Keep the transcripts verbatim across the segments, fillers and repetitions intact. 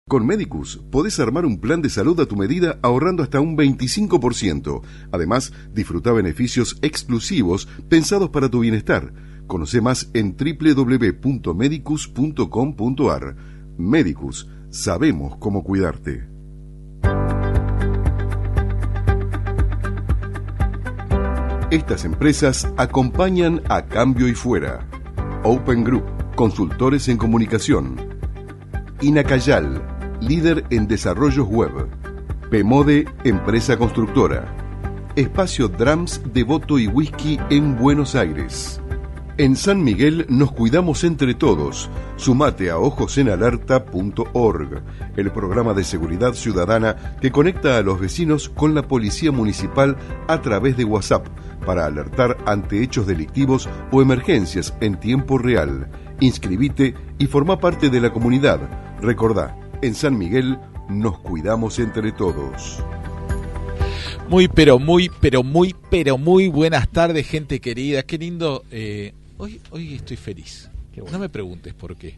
Con Medicus podés armar un plan de salud a tu medida ahorrando hasta un veinticinco por ciento. Además, disfruta beneficios exclusivos pensados para tu bienestar. Conoce más en doble u doble u doble u punto medicus punto com punto a r. Medicus, sabemos cómo cuidarte. Estas empresas acompañan a Cambio y Fuera. Open Group, consultores en comunicación. Inacayal, líder en desarrollos web. Pemode, empresa constructora. Espacio Drums de Voto y Whisky en Buenos Aires. En San Miguel nos cuidamos entre todos. Sumate a ojos en alerta punto org, el programa de seguridad ciudadana que conecta a los vecinos con la policía municipal a través de WhatsApp para alertar ante hechos delictivos o emergencias en tiempo real. Inscribite y forma parte de la comunidad. Recordá, en San Miguel nos cuidamos entre todos. Muy, pero muy, pero muy, pero muy buenas tardes, gente querida. Qué lindo. Eh, hoy, hoy estoy feliz. Bueno. No me preguntes por qué.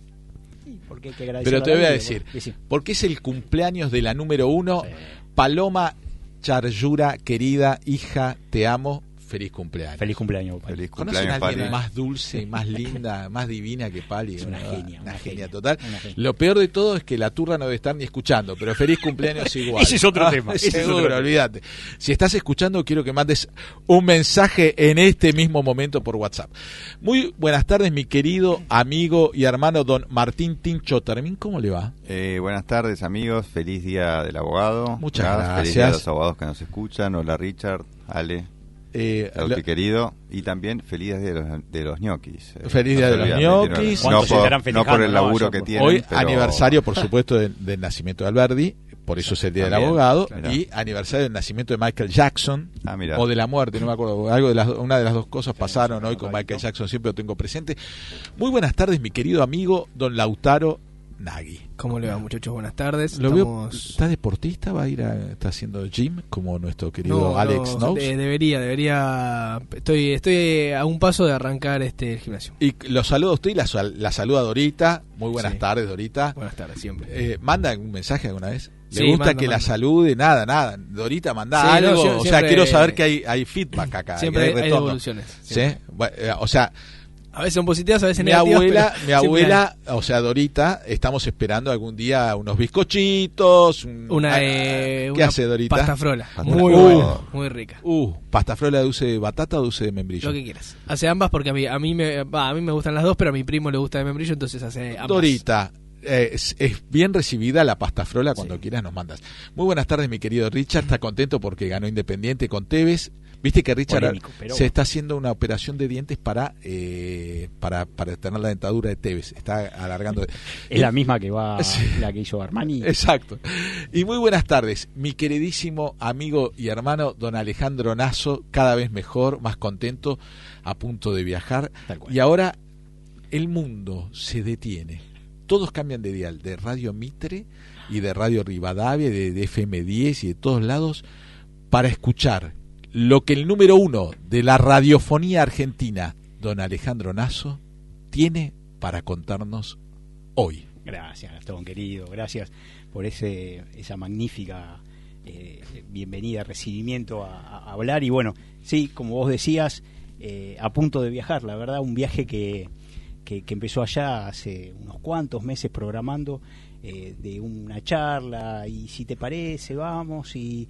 Sí, porque hay que agradecer. Pero te a voy a vida, decir, bueno, sí. porque es el cumpleaños de la número uno. Sí. Paloma Charllura, querida hija, te amo. Feliz cumpleaños. Feliz cumpleaños, Pali. Feliz cumpleaños. ¿Conocen a alguien Pali? Más dulce, más linda, más divina que Pali? Es una, una genia. Una, una genia, genia total. Una genia. Lo peor de todo es que la turra no debe estar ni escuchando, pero feliz cumpleaños igual. Ese es otro ah, tema. Seguro, Ese es otro olvídate. Si estás escuchando, quiero que mandes un mensaje en este mismo momento por WhatsApp. Muy buenas tardes, mi querido amigo y hermano don Martín Tincho Termín. ¿Cómo le va? Eh, buenas tardes, amigos. Feliz día del abogado. Muchas Gas, gracias. Feliz día a los abogados que nos escuchan. Hola, Richard, Ale. Eh, Auti lo... querido, y también feliz día de los, de los ñoquis. Eh, feliz día no de los ñoquis. No, no, por, no por el laburo no, que tienen. Hoy pero... aniversario, por supuesto, del, del nacimiento de Alberdi, por eso es el día también, del abogado, mirá. Y aniversario del nacimiento de Michael Jackson, ah, o de la muerte, no me acuerdo, algo de las, una de las dos cosas pasaron hoy con Michael Jackson, siempre lo tengo presente. Muy buenas tardes, mi querido amigo don Lautaro Nagui. ¿Cómo le va, muchachos? Buenas tardes. Lo Estamos... veo, ¿está deportista? ¿Va a ir a, está haciendo gym como nuestro querido no, Alex no, Knows? De, debería, debería. Estoy estoy a un paso de arrancar este el gimnasio. Y lo saluda a usted y la, la saluda Dorita. Muy buenas sí. tardes, Dorita. Buenas tardes, siempre. Eh, ¿Manda un mensaje alguna vez? ¿Le sí, gusta mando, que mando. la salude? Nada, nada. Dorita, manda sí, algo. No, yo, o siempre, sea, quiero saber que hay, hay feedback acá. Siempre hay, hay devoluciones. ¿Sí? Bueno, eh, o sea... A veces son positivas, a veces mi negativas. Abuela, mi abuela, o sea, Dorita, estamos esperando algún día unos bizcochitos. Un, una, eh, ¿Qué una hace Dorita? Pasta frola. Pasta muy uh, buena, muy rica. Uh, ¿pasta frola de dulce de batata o dulce de membrillo? Lo que quieras. Hace ambas porque a mí, a mí, me, bah, a mí me gustan las dos, pero a mi primo le gusta de membrillo, entonces hace ambas. Dorita. Eh, es, es bien recibida la pasta frola, cuando sí. quieras nos mandas. Muy buenas tardes, mi querido Richard. Está contento porque ganó Independiente con Tevez. Viste que Richard Polémico, se bueno. está haciendo una operación de dientes para eh, para para tener la dentadura de Tevez. Está alargando. Es la misma que va sí. la que hizo Armani. Exacto. Y muy buenas tardes, mi queridísimo amigo y hermano don Alejandro Nasso, cada vez mejor, más contento, a punto de viajar. Y ahora el mundo se detiene. Todos cambian de dial, de Radio Mitre y de Radio Rivadavia, de, de F M diez y de todos lados, para escuchar lo que el número uno de la radiofonía argentina, don Alejandro Nasso, tiene para contarnos hoy. Gracias, Gastón, querido. Gracias por ese esa magnífica eh, bienvenida, recibimiento a, a hablar. Y bueno, sí, como vos decías, eh, a punto de viajar. La verdad, un viaje que, que, que empezó allá hace unos cuantos meses programando, eh, de una charla, y si te parece, vamos, y...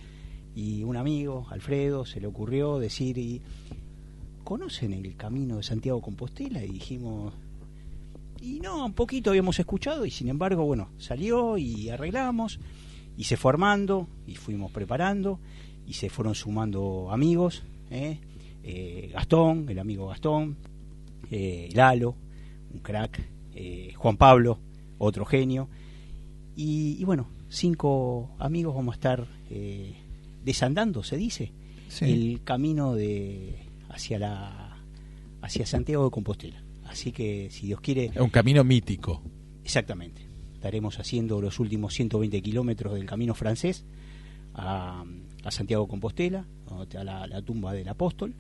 y un amigo, Alfredo, se le ocurrió decir, y ¿conocen el camino de Santiago Compostela? Y dijimos, y no, un poquito habíamos escuchado, y sin embargo, bueno, salió y arreglamos, y se fue armando, y fuimos preparando, y se fueron sumando amigos, ¿eh? Eh, Gastón, el amigo Gastón, eh, Lalo, un crack, eh, Juan Pablo, otro genio, y, y bueno, cinco amigos vamos a estar... Eh, desandando, se dice, sí. el camino de hacia la hacia Santiago de Compostela. Así que, si Dios quiere... Un camino mítico. Exactamente. Estaremos haciendo los últimos ciento veinte kilómetros del camino francés a, a Santiago de Compostela, a la, la tumba del apóstol.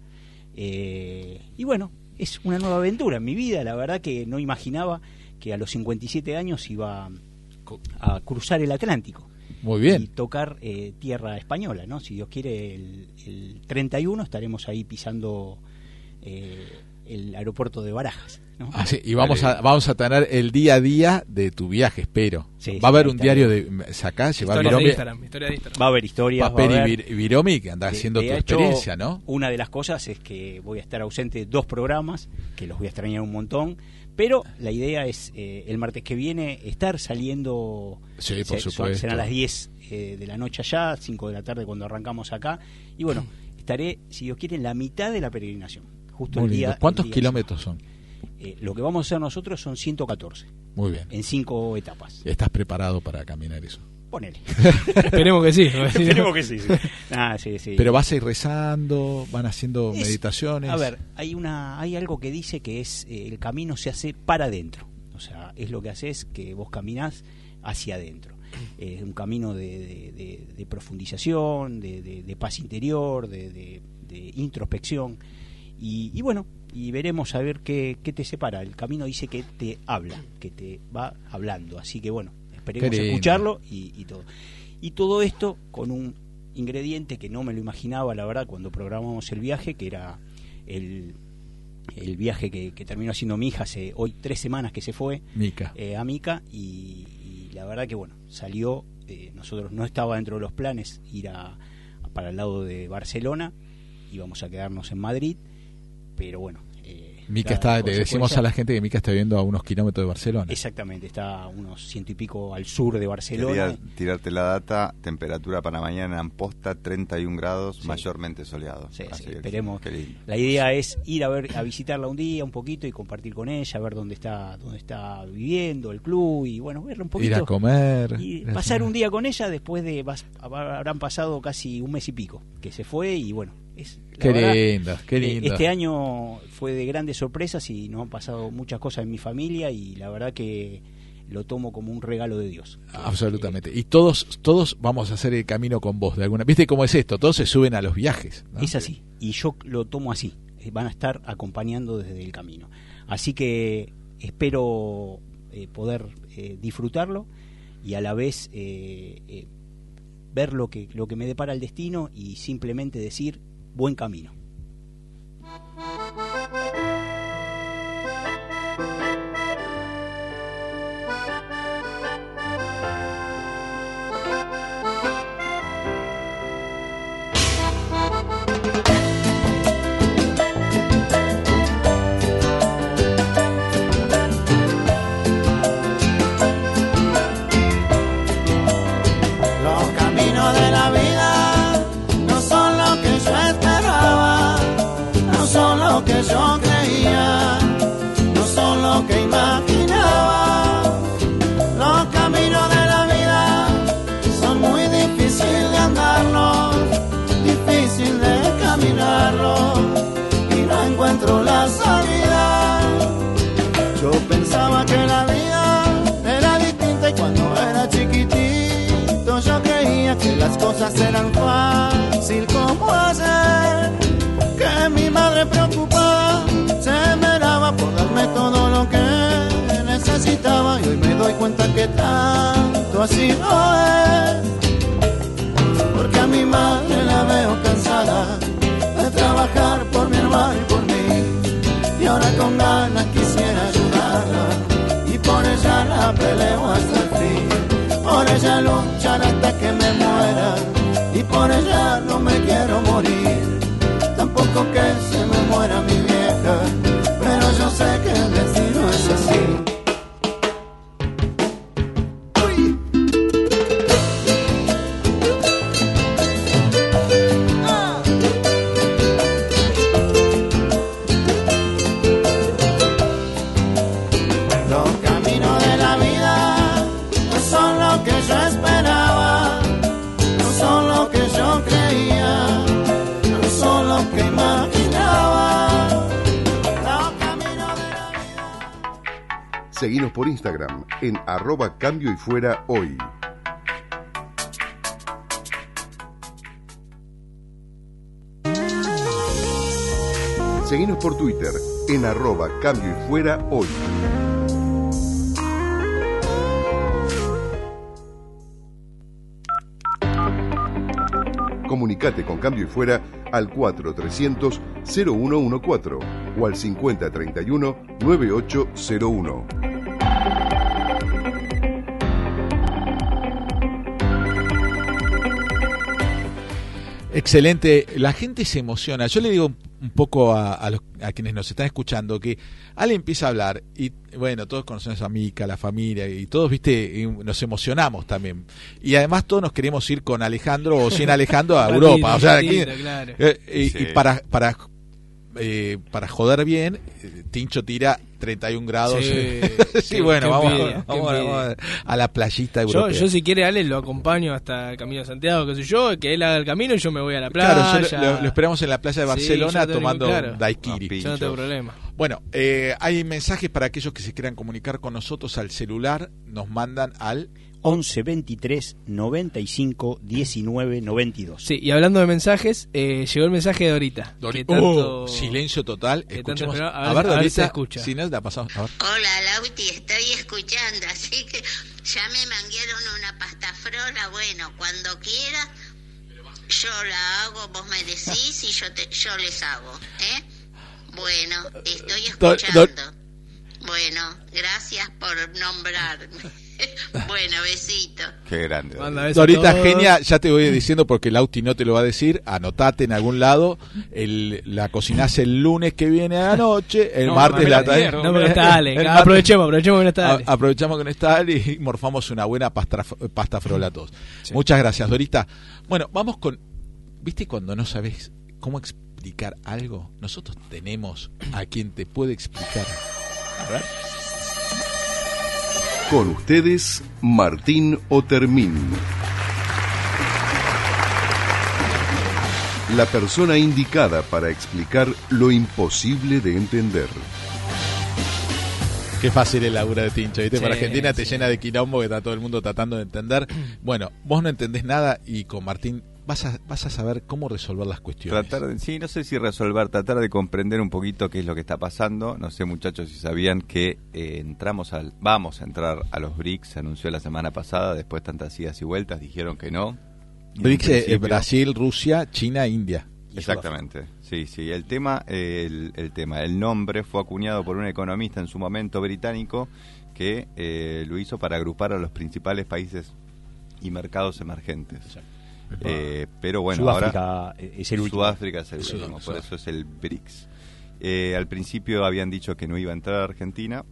Eh, y bueno, es una nueva aventura en mi vida. La verdad que no imaginaba que a los cincuenta y siete años iba... a cruzar el Atlántico. Muy bien. Y tocar eh, tierra española, ¿no? Si Dios quiere, el, el treinta y uno estaremos ahí pisando eh, el aeropuerto de Barajas, ¿no? Ah, sí, y vamos a, vamos a tener el día a día de tu viaje, espero. Sí, Va a haber un diario de Sacá, llevar historia de Viromi. Instagram, historia de Instagram. Va a haber historias. Papel va a haber, y Vir- Viromi, que anda de- haciendo de tu hecho, experiencia, ¿no? Una de las cosas es que voy a estar ausente de dos programas, que los voy a extrañar un montón, pero la idea es eh, el martes que viene estar saliendo. Sí, por se- supuesto. Serán las diez eh, de la noche allá, cinco de la tarde cuando arrancamos acá. Y bueno, estaré, si Dios quiere, en la mitad de la peregrinación. Justo Muy el día. lindo. ¿Cuántos el día kilómetros son? Eh, lo que vamos a hacer nosotros son ciento catorce, Muy bien. en cinco etapas. ¿Estás preparado para caminar eso? Ponele. Esperemos que sí. Esperemos que sí. sí. Ah, sí, sí. Pero vas a ir rezando, van haciendo Es- meditaciones. A ver, hay una, hay algo que dice que es eh, el camino se hace para adentro. O sea, es lo que haces que vos caminás hacia adentro. Es un camino de, de- de- de profundización, de, de- de paz interior, de, de- de introspección. Y, y bueno, y veremos a ver qué, qué te separa. El camino dice que te habla, que te va hablando. Así que bueno, esperemos Qué lindo. escucharlo y, y todo. Y todo esto con un ingrediente que no me lo imaginaba, la verdad, cuando programamos el viaje, que era el, el viaje que, que terminó haciendo mi hija hace hoy tres semanas que se fue Mica. eh, a Mica, y, y la verdad que bueno, salió, eh, nosotros no estaba dentro de los planes ir a, a para el lado de Barcelona, íbamos a quedarnos en Madrid, pero bueno. Eh, Mica cada está, le decimos consecuencia- a la gente que Mica está viviendo a unos kilómetros de Barcelona. Exactamente, está a unos ciento y pico al sur de Barcelona. Quería tirarte la data, temperatura para mañana en Amposta, treinta y un grados, Sí. mayormente soleado. Sí, Así sí, que, esperemos. qué lindo. La idea es ir a ver, a visitarla un día, un poquito, y compartir con ella, ver dónde está, dónde está viviendo, el club, y bueno, verla un poquito. Ir a comer. Y ir a pasar cenar. un día con ella después de vas- habrán pasado casi un mes y pico que se fue, y bueno, es la Qué verdad, lindo, qué eh, lindo. este año fue de grandes sorpresas y nos han pasado muchas cosas en mi familia, y la verdad que lo tomo como un regalo de Dios. Que- Absolutamente. Y todos todos vamos a hacer el camino con vos de alguna. ¿Viste cómo es esto? Todos se suben a los viajes, ¿no? Es así, y yo lo tomo así, eh, van a estar acompañando desde el camino. Así que espero eh, poder eh, disfrutarlo y a la vez eh, eh, ver lo que, lo que me depara el destino, y simplemente decir buen camino. Los caminos de la vida no son lo que yo esperaba, no son lo que yo creía, no son lo que imaginaba. Los caminos de la vida son muy difíciles de andarlos, difícil de caminarlos, y no encuentro la salida. Yo pensaba que la vida era distinta, y cuando era chiquitito yo creía que las cosas eran fácil como ayer, que mi madre preocupada se esmeraba por darme todo lo que necesitaba, y hoy me doy cuenta que tanto así no es, porque a mi madre la veo cansada de trabajar por mi hermano y por mí, y ahora con ganas quisiera ayudarla, y por ella la peleo hasta el fin, por ella luchar hasta que me muera, y por ella no me quiero morir, tampoco que se me muera mi vieja, pero yo sé que el destino es así. Uy. Ah. Los caminos de la vida no son lo que yo esperaba, no son lo que yo creía, no son lo que imaginaba. Los caminos de la vida. Seguinos por Instagram en arroba cambio y fuera hoy. Seguinos por Twitter en arroba cambio y fuera hoy. Comunicate con Cambio y Fuera al cuatro trescientos cero uno catorce o al cincuenta treinta y uno noventa y ocho cero uno. Excelente, la gente se emociona. Yo le digo un poco a, a, los, a quienes nos están escuchando que Ale empieza a hablar y bueno, todos conocemos a Mica, la familia y todos, viste, y nos emocionamos también. Y además todos nos queremos ir con Alejandro o sin Alejandro a Europa. O sea, aquí, claro. eh, y, Sí. y para para eh, para joder bien, Tincho tira treinta y un grados. Sí, Sí, qué- bueno, qué vamos, envidia, vamos, qué vamos envidia. a la playita Yo, europea. yo si quiere Ale lo acompaño hasta el Camino de Santiago, qué sé yo, que él haga el camino y yo me voy a la playa. Claro, yo lo, lo esperamos en la playa de Sí, Barcelona yo no tengo tomando ningún- claro. daiquiri. Ah, Yo no tengo problema. Bueno, eh, hay mensajes para aquellos que se quieran comunicar con nosotros al celular, nos mandan al... once veintitrés noventa y cinco diecinueve noventa y dos. Sí, y hablando de mensajes, eh, llegó el mensaje de Dorita. Dori- que tanto- Oh, silencio total. que tanto Escuchemos. esperaba. A A ver- ver, a ver Dorita, si escucha. si no, la pasamos. A ver. Hola Lauti, estoy escuchando, así que ya me manguieron una pasta frola, bueno, cuando quiera yo la hago, vos me decís y yo te, yo les hago, ¿eh? Bueno, estoy Do- escuchando. do- Bueno, gracias por nombrarme. Bueno, besito. Qué grande. Manda besos a Dorita todos. Genia, ya te voy diciendo porque Lauti no te lo va a decir, anotate en algún lado, el, la cocinás el lunes que viene a la noche, el No, martes me la la traes. pierdo. No, pero está Ale. El martes- Aprovechemos, aprovechemos que no está Ale. A- aprovechamos que no está Ale y morfamos una buena pasta, pasta frola a todos. Muchas gracias, Dorita. Bueno, vamos con... ¿Viste cuando no sabes cómo explicar algo? Nosotros tenemos a quien te puede explicar. A ver. Con ustedes, Martín Otermín. La persona indicada para explicar lo imposible de entender. Qué fácil el laburo de Tincho, ¿viste? Sí, Para Argentina te sí. llena de quilombo que está todo el mundo tratando de entender. Bueno, vos no entendés nada y con Martín vas a, vas a saber cómo resolver las cuestiones. Tratar de, sí, no sé si resolver, tratar de comprender un poquito qué es lo que está pasando. No sé, muchachos, si sabían que eh, entramos al, vamos a entrar a los BRICS, se anunció la semana pasada, después tantas idas y vueltas, dijeron que no. Y en BRICS, eh, principio- Brasil, Rusia, China, India. y Exactamente, sí, sí. El tema, eh, el, el tema, el nombre fue acuñado por un economista en su momento británico que eh, lo hizo para agrupar a los principales países y mercados emergentes. Eh, pero bueno, Sudáfrica ahora es el último. Sudáfrica es el Sudá- último, por Sudáfrica. eso es el BRICS. Eh, al principio habían dicho que no iba a entrar a Argentina,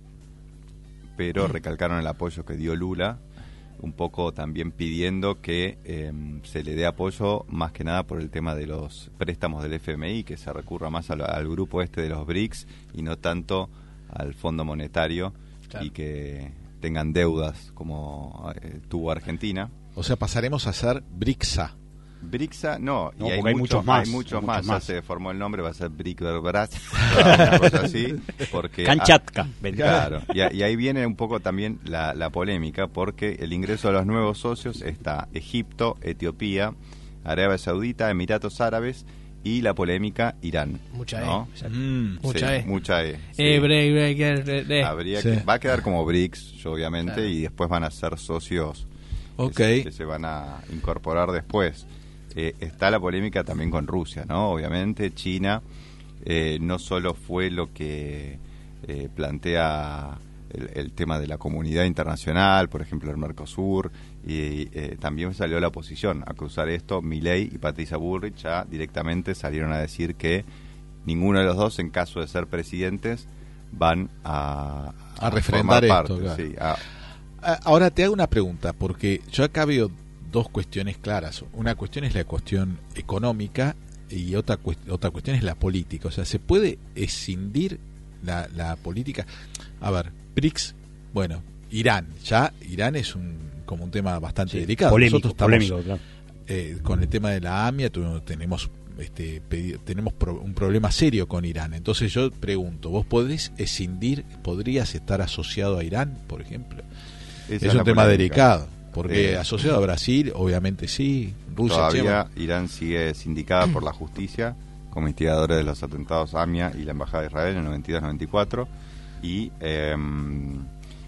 pero recalcaron el apoyo que dio Lula, un poco también pidiendo que eh, se le dé apoyo más que nada por el tema de los préstamos del F M I, que se recurra más al, al grupo este de los BRICS y no tanto al Fondo Monetario, Claro. y que tengan deudas como eh, tuvo Argentina. O sea, pasaremos a ser BRICSA. BRICSA, no, No, y hay porque hay muchos, muchos más, hay muchos hay más, muchos ya más. se formó el nombre, va a ser BRICS, una cosa así, porque Kanchatka. ah, claro, y, a- y ahí viene un poco también la, la polémica, porque el ingreso de los nuevos socios está Egipto, Etiopía, Arabia Saudita, Emiratos Árabes y la polémica Irán. Mucha ¿no? E. Mm. Mucha Sí, E. mucha E. sí. Eh, break, break, eh, eh. Habría Sí. que, va a quedar como BRICS, yo, obviamente, Claro. y después van a ser socios que Ok. se- que se van a incorporar después. Eh, está la polémica también con Rusia, ¿no? Obviamente China eh, no solo fue lo que eh, plantea el, el tema de la comunidad internacional, por ejemplo el Mercosur, y eh, también salió la oposición a cruzar esto. Milei y Patricia Bullrich ya directamente salieron a decir que ninguno de los dos, en caso de ser presidentes, van a, A refrendar formar esto, parte, claro. sí, a- Ah, Ahora te hago una pregunta, porque yo acá veo dos cuestiones claras. Una cuestión es la cuestión económica y otra, cuest- otra cuestión es la política. O sea, ¿se puede escindir la, la política? A ver, BRICS, bueno, Irán, ya Irán es un como un tema bastante Sí, delicado. polémico, Nosotros estamos polémico, claro. eh, con el tema de la A M I A, tu- tenemos este pedi- tenemos pro- un problema serio con Irán. Entonces yo pregunto, ¿vos podés escindir, podrías estar asociado a Irán, por ejemplo? esa Es la un tema polémica. delicado, porque Eh, asociado a Brasil, obviamente sí, Rusia, Todavía che, Irán sigue sindicada por la justicia como instigadora de los atentados A M I A y la Embajada de Israel en noventa y dos noventa y cuatro, y eh,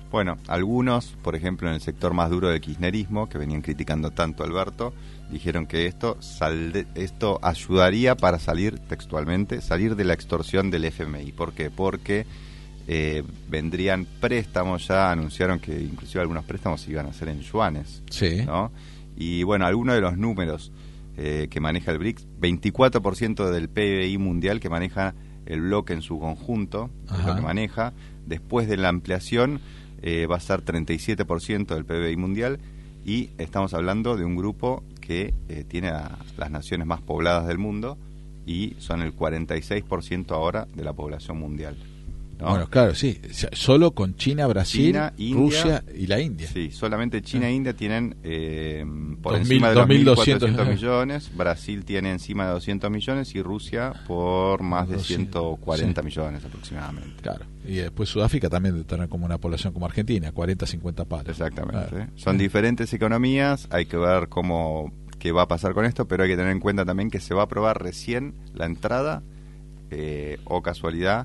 Bueno, algunos, por ejemplo, en el sector más duro del kirchnerismo, que venían criticando tanto a Alberto, dijeron que esto salde, esto ayudaría para salir, textualmente, salir de la extorsión del F M I. ¿Por qué? Porque eh, vendrían préstamos, ya anunciaron que inclusive algunos préstamos iban a ser en yuanes, sí. ¿no? Y bueno, algunos de los números eh, que maneja el B R I C S, veinticuatro por ciento del P B I mundial que maneja el bloque en su conjunto, es lo que maneja. Después de la ampliación eh, va a ser treinta y siete por ciento del P B I mundial, y estamos hablando de un grupo que eh, tiene a las naciones más pobladas del mundo y son el cuarenta y seis por ciento ahora de la población mundial, ¿no? Bueno, claro, sí, solo con China, Brasil, China, India, Rusia y la India. Sí, solamente China e India tienen eh, por dos encima mil, de los dos mil mil doscientos cuatrocientos millones, Brasil tiene encima de doscientos millones y Rusia por más de ciento cuarenta sí. millones aproximadamente. Claro, y después Sudáfrica también debe tener como una población como Argentina, cuarenta, cincuenta palos. Exactamente. Claro. Son diferentes economías, hay que ver cómo qué va a pasar con esto, pero hay que tener en cuenta también que se va a aprobar recién la entrada eh, o casualidad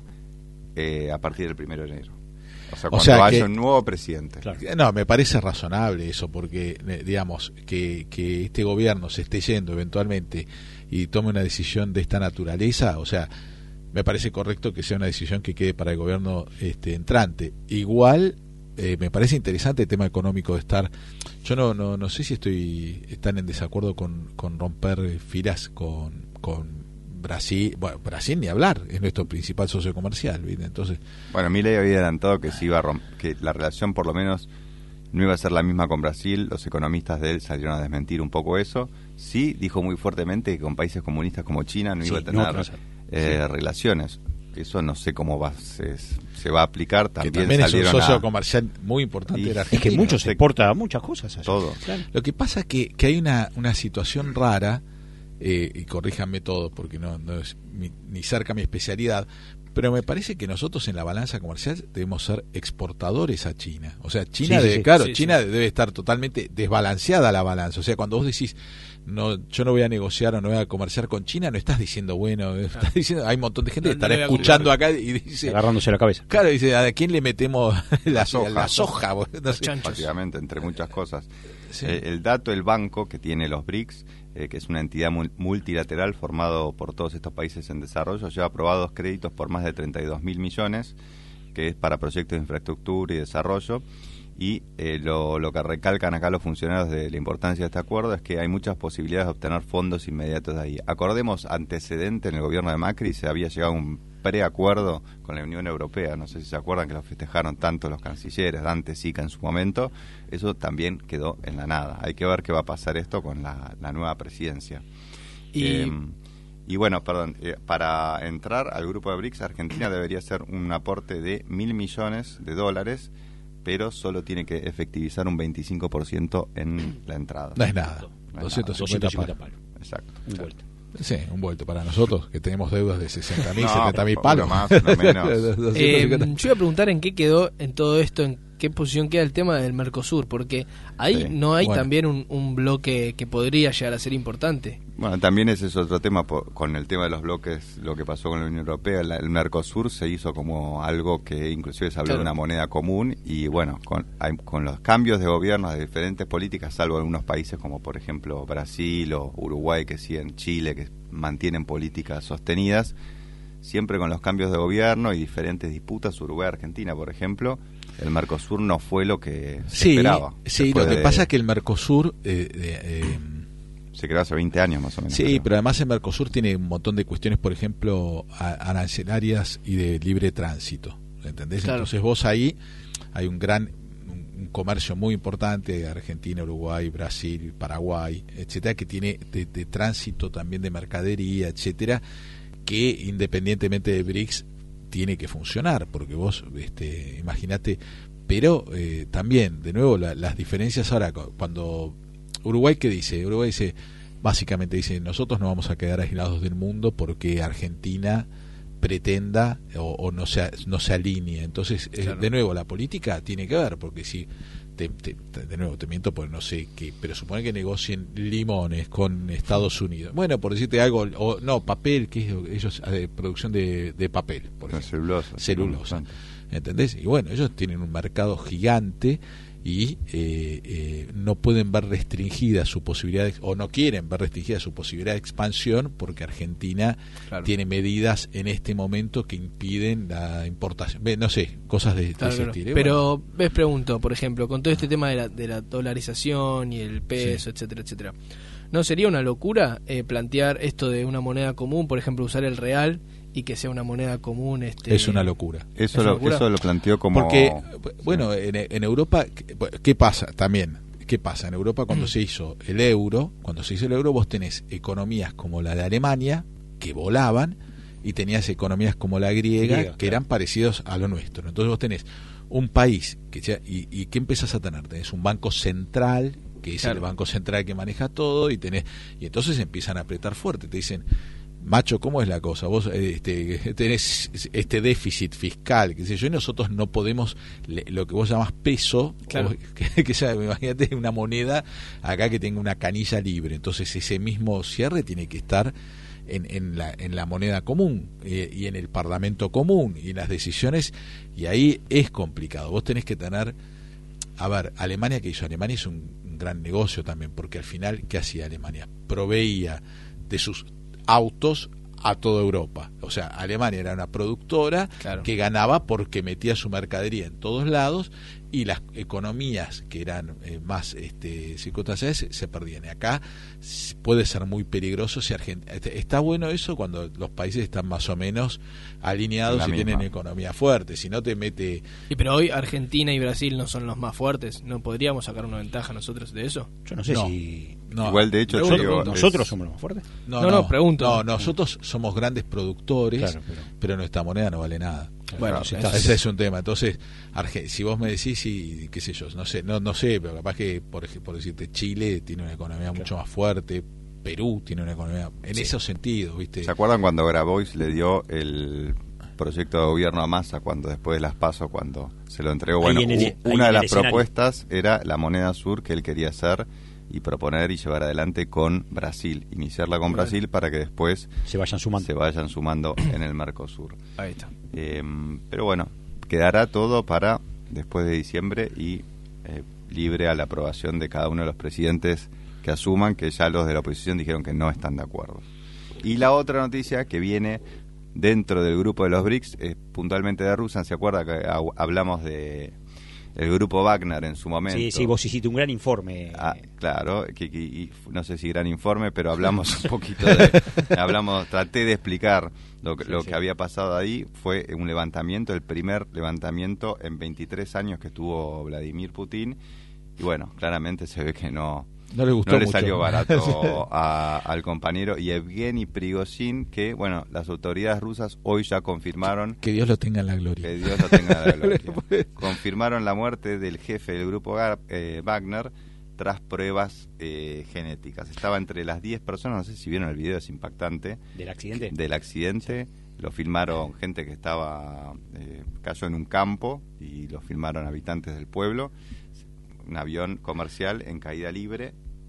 eh, a partir del primero de enero. O sea, cuando o sea haya que, un nuevo presidente. Claro. No, me parece razonable eso, porque, eh, digamos, que, que este gobierno se esté yendo eventualmente y tome una decisión de esta naturaleza, o sea, me parece correcto que sea una decisión que quede para el gobierno este, entrante. Igual, eh, me parece interesante el tema económico de estar... Yo no no, no sé si estoy están en desacuerdo con, con romper filas con, con Brasil. Bueno, Brasil ni hablar, es nuestro principal socio comercial, ¿viste? Entonces, bueno, Milei había adelantado que se iba a romp- que la relación por lo menos no iba a ser la misma con Brasil. Los economistas de él salieron a desmentir un poco eso. Sí, dijo muy fuertemente que con países comunistas como China no sí, iba a tener no, eh, sí. relaciones. Eso no sé cómo va se, se va a aplicar. También, que también es un socio a... comercial muy importante y de la Es Argentina. que mucho se exporta muchas cosas allá. Todo. Claro. Lo que pasa es que, que hay una, una situación rara, eh, y corríjanme todo porque no, no es mi, ni cerca mi especialidad, pero me parece que nosotros en la balanza comercial debemos ser exportadores a China. O sea, China, Sí, sí, debe, sí. claro, Sí, China sí. debe estar totalmente desbalanceada la balanza. O sea, cuando vos decís, no, yo no voy a negociar o no voy a comerciar con China, no estás diciendo, bueno, estás diciendo, hay un montón de gente No, que no estará le voy a escuchando comprar. acá y dice, Agarrándose la cabeza. claro, dice, ¿a quién le metemos la, La soja. la soja? No sé. chanchos. Prácticamente, entre muchas cosas. Sí. Eh, el dato del banco que tiene los B R I C S, eh, que es una entidad mul- multilateral formado por todos estos países en desarrollo, lleva aprobados créditos por más de treinta y dos mil millones, que es para proyectos de infraestructura y desarrollo. Y eh, lo, lo que recalcan acá los funcionarios de la importancia de este acuerdo es que hay muchas posibilidades de obtener fondos inmediatos de ahí. Acordemos, antecedente en el gobierno de Macri se había llegado a un preacuerdo con la Unión Europea, no sé si se acuerdan que lo festejaron tanto los cancilleres, Dante Sica en su momento. Eso también quedó en la nada. Hay que ver qué va a pasar esto con la, la nueva presidencia. Y... Eh, y bueno, perdón, eh, para entrar al grupo de B R I C S, Argentina debería hacer un aporte de mil millones de dólares, pero solo tiene que efectivizar un veinticinco por ciento en la entrada. No es nada, No es doscientos nada. cincuenta doscientos cincuenta palos. palos. Exacto. Un claro. vuelto. Sí, un vuelto para nosotros, que tenemos deudas de sesenta mil, No, setenta mil uno palos. más, uno menos. doscientos Eh, cincuenta. yo iba a preguntar en qué quedó en todo esto, en qué posición queda el tema del Mercosur, porque ahí Sí. no hay Bueno. también un, un bloque que podría llegar a ser importante. Bueno, también ese es otro tema por- con el tema de los bloques, lo que pasó con la Unión Europea. La- el Mercosur se hizo como algo que inclusive se habló Claro. de una moneda común y bueno, con, hay- con los cambios de gobierno de diferentes políticas, salvo algunos países como por ejemplo Brasil o Uruguay que siguen, Chile que mantienen políticas sostenidas, siempre con los cambios de gobierno y diferentes disputas, Uruguay-Argentina por ejemplo, el Mercosur no fue lo que se Sí, esperaba. sí, Después lo que de- pasa es que el Mercosur... eh, eh, eh, se creó hace veinte años más o menos. sí, creo. pero además el Mercosur tiene un montón de cuestiones, por ejemplo, a- arancelarias y de libre tránsito, ¿entendés? Claro. Entonces vos ahí hay un gran un, un comercio muy importante de Argentina, Uruguay, Brasil, Paraguay, etcétera, que tiene de, de tránsito también de mercadería, etcétera, que independientemente de B R I C S tiene que funcionar, porque vos, este, imagínate, pero eh, también, de nuevo, la, las diferencias ahora, cu- cuando Uruguay, ¿qué dice? Uruguay dice, básicamente dice, nosotros no vamos a quedar aislados del mundo porque Argentina pretenda o, o no, se, no se alinee. Entonces, eh, Claro. de nuevo, la política tiene que ver, porque si, te, te- te- de nuevo, te miento, pues no sé qué, pero supone que negocien limones con Estados Unidos. Bueno, por decirte algo, o no, papel, que es ellos, eh, producción de, de papel, por Con ejemplo. celulosa. Celulosa. Bastante. ¿entendés? Y bueno, ellos tienen un mercado gigante y eh, eh, no pueden ver restringida su posibilidad de, o no quieren ver restringida su posibilidad de expansión porque Argentina claro. tiene medidas en este momento que impiden la importación, no sé, cosas de, claro, de ese claro. estilo. Pero bueno. ves, pregunto, por ejemplo, con todo este tema de la, de la dolarización y el peso, sí. etcétera, etcétera, ¿no sería una locura eh, plantear esto de una moneda común, por ejemplo, usar el real y que sea una moneda común? Este, es una locura. Eso, ¿Es lo, una locura? eso lo planteó como... Porque, bueno, en, en Europa, ¿qué pasa también? ¿Qué pasa? En Europa cuando mm. se hizo el euro, cuando se hizo el euro vos tenés economías como la de Alemania, que volaban, y tenías economías como la griega, griega que claro. eran parecidos a lo nuestro. Entonces vos tenés un país, que ya, y, y ¿qué empezás a tener? Tenés un banco central, que es claro. el banco central que maneja todo, y tenés y entonces empiezan a apretar fuerte, te dicen... Macho, ¿cómo es la cosa? Vos este, tenés este déficit fiscal, qué sé yo, y nosotros no podemos, lo que vos llamás peso, claro. o, que, que sea, imagínate una moneda acá que tenga una canilla libre, entonces ese mismo cierre tiene que estar en, en, la, en la moneda común eh, y en el parlamento común y en las decisiones, y ahí es complicado. Vos tenés que tener, a ver, Alemania, ¿qué hizo? Alemania es un, un gran negocio también, porque al final, ¿qué hacía Alemania? Proveía de sus autos a toda Europa, o sea, Alemania era una productora claro. que ganaba porque metía su mercadería en todos lados y las economías que eran eh, más este, circunstanciales se perdían. Y acá puede ser muy peligroso si Argentina está bueno eso cuando los países están más o menos alineados y misma. tienen economía fuerte, si no te mete. Y pero hoy Argentina y Brasil no son los más fuertes, ¿no podríamos sacar una ventaja nosotros de eso? Yo no sé no. si no. Igual de hecho nosotros, digo, nosotros es... somos los más fuertes. No, no, no, no pregunto. No, nosotros somos grandes productores, claro, pero... pero nuestra moneda no vale nada. Bueno, claro, está, ese es un tema. Entonces, Arge- si vos me decís, y qué sé yo, no sé, no, no sé, pero capaz que, por ejemplo, por decirte, Chile tiene una economía claro. mucho más fuerte, Perú tiene una economía, en sí. esos sentidos, ¿viste? ¿Se acuerdan cuando Grabois le dio el proyecto de gobierno a Massa cuando después de las PASO, cuando se lo entregó? Bueno, el, u- una de las propuestas era la moneda sur que él quería hacer y proponer y llevar adelante con Brasil, iniciarla con claro. Brasil para que después se vayan sumando, se vayan sumando en el Mercosur. Ahí está. Eh, pero bueno, quedará todo para después de diciembre y eh, libre a la aprobación de cada uno de los presidentes que asuman, que ya los de la oposición dijeron que no están de acuerdo. Y la otra noticia que viene dentro del grupo de los BRICS, eh, puntualmente de Rusia, ¿se acuerda que ha- hablamos de el grupo Wagner en su momento? Sí, sí, vos hiciste un gran informe. Ah, claro, que, que, y, no sé si gran informe, pero hablamos un poquito de... hablamos, traté de explicar lo, que, sí, lo sí. que había pasado ahí. Fue un levantamiento, el primer levantamiento en veintitrés años que tuvo Vladimir Putin. Y bueno, claramente se ve que no... No le gustó no le mucho. salió barato a, al compañero Yevgeny Prigozhin, que, bueno, las autoridades rusas hoy ya confirmaron... Que Dios lo tenga en la gloria. Que Dios lo tenga en la gloria. Confirmaron la muerte del jefe del grupo Gar, eh, Wagner tras pruebas eh, genéticas. Estaba entre las diez personas, no sé si vieron el video, es impactante. ¿Del accidente? Del accidente. Lo filmaron gente que estaba... Eh, cayó en un campo y lo filmaron habitantes del pueblo. Un avión comercial en caída libre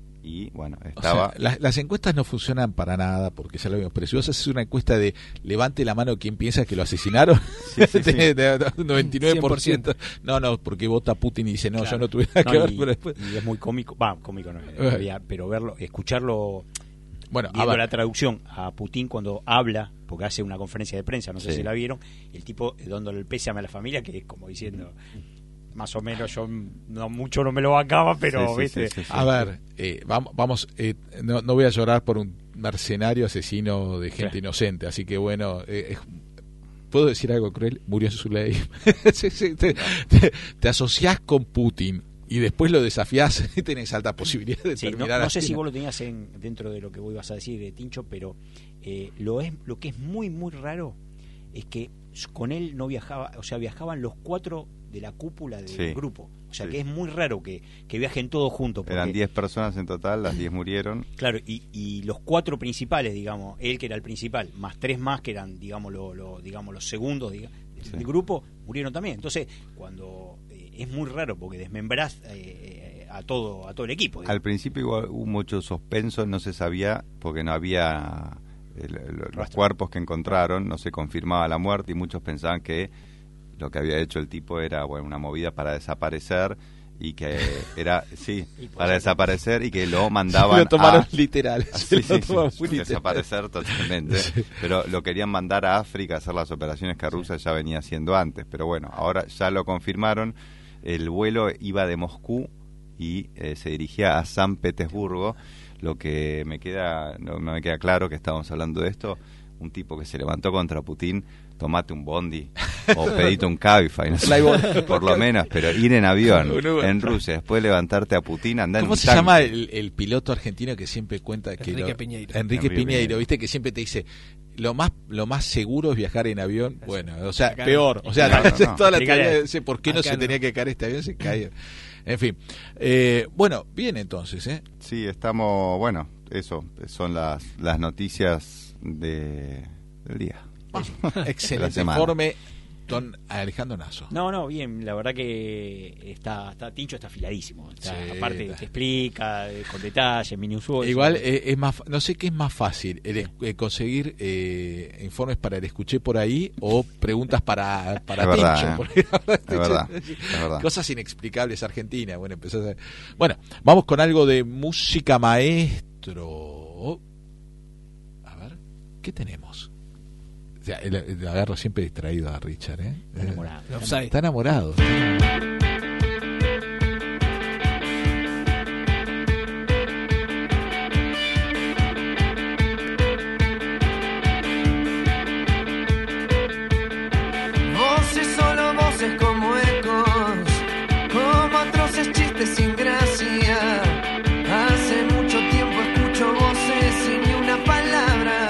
y bueno, estaba... O sea, las, las encuestas no funcionan para nada porque ya lo vimos, pero si vos haces una encuesta de levante la mano quien piensa que lo asesinaron, sí, sí, sí. de, de, de noventa y nueve por ciento, no, no, porque vota Putin y dice no, claro. yo no tuviera no, que ver, y, pero después... y es muy cómico, va, cómico no es, pero verlo, escucharlo, bueno, viendo ver. la traducción a Putin cuando habla, porque hace una conferencia de prensa, no sé sí. si la vieron, el tipo dándole el pésame a la familia, que es como diciendo... más o menos, yo no mucho no me lo bancaba, pero sí, sí, viste. Sí, sí, sí, a sí. ver, eh, vamos, vamos eh, no, no voy a llorar por un mercenario asesino de gente sí. inocente, así que bueno, eh, eh, ¿puedo decir algo cruel? Murió en su ley. sí, sí, te, te, te asociás con Putin y después lo desafías y tenés alta posibilidad de sí, terminar no, no sé así, si ¿no? vos lo tenías en, dentro de lo que vos ibas a decir de Tincho, pero eh, lo es lo que es muy muy raro es que con él no viajaba, o sea, viajaban los cuatro de la cúpula del sí. grupo, o sea sí. que es muy raro que, que viajen todos juntos porque, eran diez personas en total, las diez murieron, claro, y, y los cuatro principales, digamos, él que era el principal, más tres más que eran, digamos, lo, lo, digamos los segundos digamos, sí. del grupo, murieron también. Entonces, cuando eh, es muy raro porque desmembrás eh, a todo a todo el equipo, digamos. Al principio igual hubo mucho suspenso, no se sabía porque no había el, el, los cuerpos que encontraron, no se confirmaba la muerte y muchos pensaban que lo que había hecho el tipo era, bueno, una movida para desaparecer y que era, sí, para desaparecer y que lo mandaban lo tomaron a... literal, Sí, se sí, lo sí, muy literal. desaparecer totalmente, Sí. pero lo querían mandar a África a hacer las operaciones que Rusia ya venía haciendo antes, pero bueno, ahora ya lo confirmaron. El vuelo iba de Moscú y eh, se dirigía a San Petersburgo. Lo que me queda, no me queda claro que estábamos hablando de esto, un tipo que se levantó contra Putin, tomate un bondi o pedite un Cabify, no sé, por lo menos, pero ir en avión en Rusia, después levantarte a Putin, andar en ¿Cómo un se tanque. llama el, el piloto argentino que siempre cuenta que Enrique lo- Piñeiro. Enrique Enrique Piñeiro, Piñeiro. viste que siempre te dice lo más lo más seguro es viajar en avión. Bueno, o sea, Acá peor, o sea, no, no, no. toda la Explícale. teoría de por qué no Acá se no. tenía que caer este avión, se cae. En fin, eh, bueno, bien entonces, ¿eh? Sí, estamos, bueno, eso, son las, las noticias de, del día. Excelente semana. informe, don Alejandro Nasso. No, no, bien, la verdad que está, está Tincho está afiladísimo. Está- Sí, aparte está. te explica eh, con detalle, minucioso. Igual eh, es más, no sé qué es más fácil, el es- eh, conseguir eh, informes para el escuché por ahí o preguntas para para Es verdad, Tincho, eh. porque la verdad, Es verdad, es verdad. cosas inexplicables Argentina. Bueno, empezó a hacer- bueno, vamos con algo de música maestro. A ver, ¿qué tenemos? O sea, el, el agarro siempre distraído a Richard, ¿eh? Está enamorado. El offside. Está enamorado. Voces, solo voces como ecos, como atroces chistes sin gracia. Hace mucho tiempo escucho voces sin ni una palabra.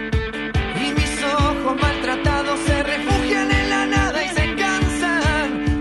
Y mis ojos maltratados se refugian en la nada y se cansan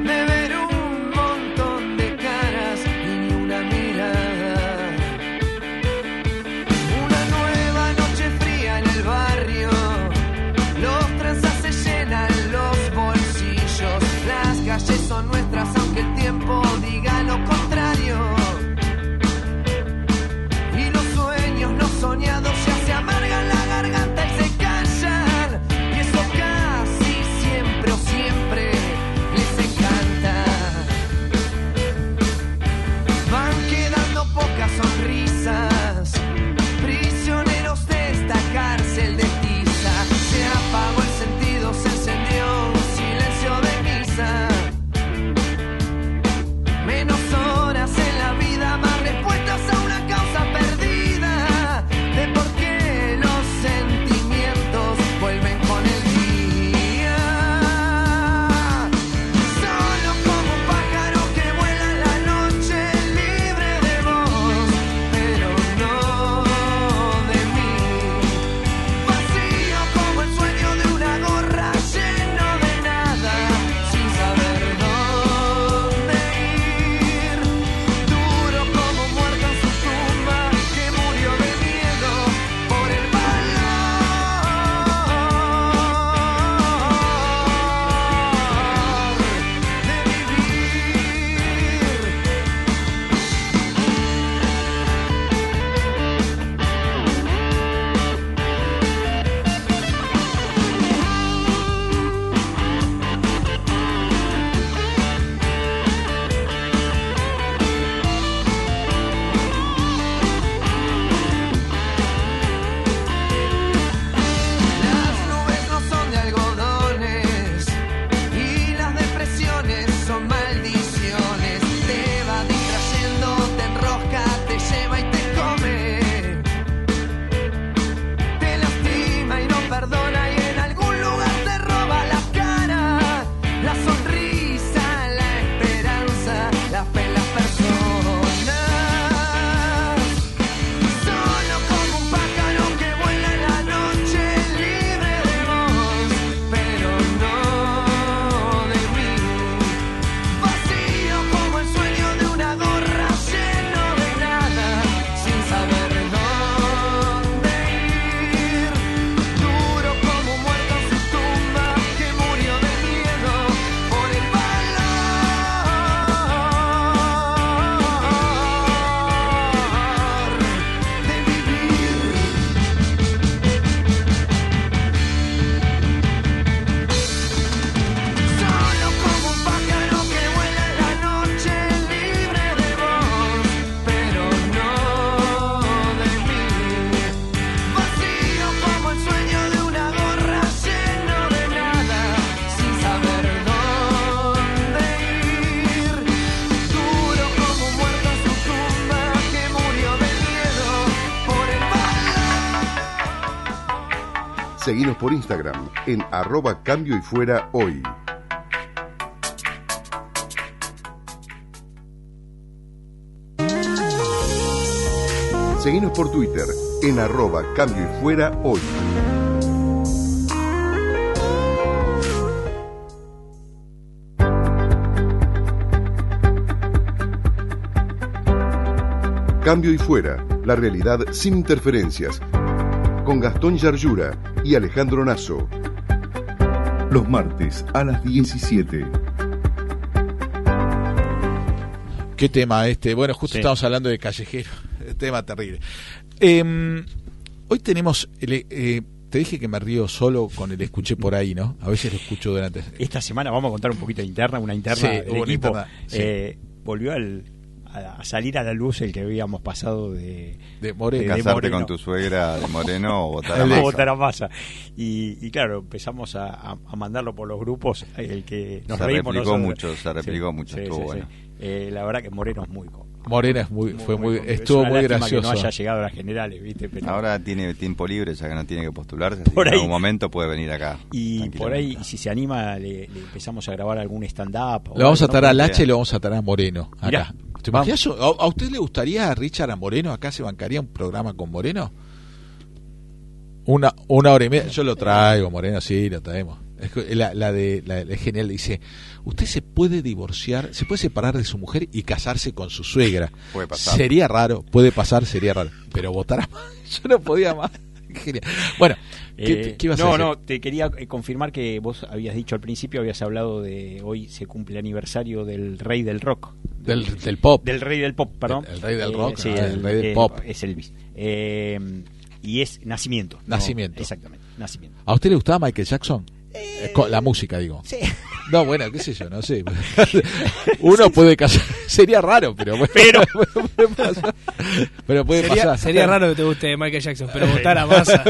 Seguinos por Instagram en arroba cambio y fuera hoy. Seguinos por Twitter en arroba cambio y fuera hoy. Cambio y fuera, la realidad sin interferencias, con Gastón Yarlura y Alejandro Nasso. Los martes a las diecisiete. ¿Qué tema este? Bueno, justo sí. Estamos hablando de Callejero, tema terrible. Eh, hoy tenemos, el, eh, te dije que me río solo con el escuché por ahí, ¿no? A veces lo escucho durante... Esta semana vamos a contar un poquito de interna, una interna sí, del equipo. Interna, sí. eh, volvió al... a salir a la luz el que habíamos pasado de, de Moreno. De casarte de Moreno. Con tu suegra de Moreno o votar a Massa. Massa. Votar a Massa. Y, y claro, empezamos a, a, a mandarlo por los grupos, el que nos se reímos replicó nosotros. mucho, se replicó sí, mucho, sí, estuvo sí, bueno. Sí. Eh, la verdad que Moreno es muy cómodo. Moreno es muy, muy fue muy, muy estuvo es muy gracioso. Que no haya llegado a las generales, ¿viste? Pero ahora tiene tiempo libre, ya que no tiene que postularse, así por que ahí, en algún momento puede venir acá. Y por ahí, si se anima, le, le empezamos a grabar algún stand-up. Lo vamos a atar ¿no? al H y lo vamos a atar a Moreno acá. Mirá, ¿Te imaginas? ¿A, ¿A usted le gustaría a Richard a Moreno? ¿Acá se bancaría un programa con Moreno? Una, una hora y media. Yo lo traigo, Moreno, sí, lo traemos. Es la, la de la, la genial dice, usted se puede divorciar, se puede separar de su mujer y casarse con su suegra. Puede pasar. Sería raro, puede pasar, sería raro. Pero votar a más, yo no podía más. Genial. Bueno, ¿qué, eh, ¿qué ibas no, a decir? No, te quería confirmar que vos habías dicho al principio, habías hablado de hoy se cumple el aniversario del rey del rock. Del, del pop. Del rey del pop, perdón. El, el rey del rock, eh, sí, no, el, el rey del eh, pop. Es Elvis. Eh, y es Nacimiento. Nacimiento. No, exactamente, Nacimiento. ¿A usted le gustaba Michael Jackson? Eh, la música, digo. Sí. No, bueno, qué sé yo, no sé. Uno puede casar, sería raro, pero bueno, pero puede pasar. Pero puede sería, pasar. Sería raro que te guste Michael Jackson, pero votar a Massa.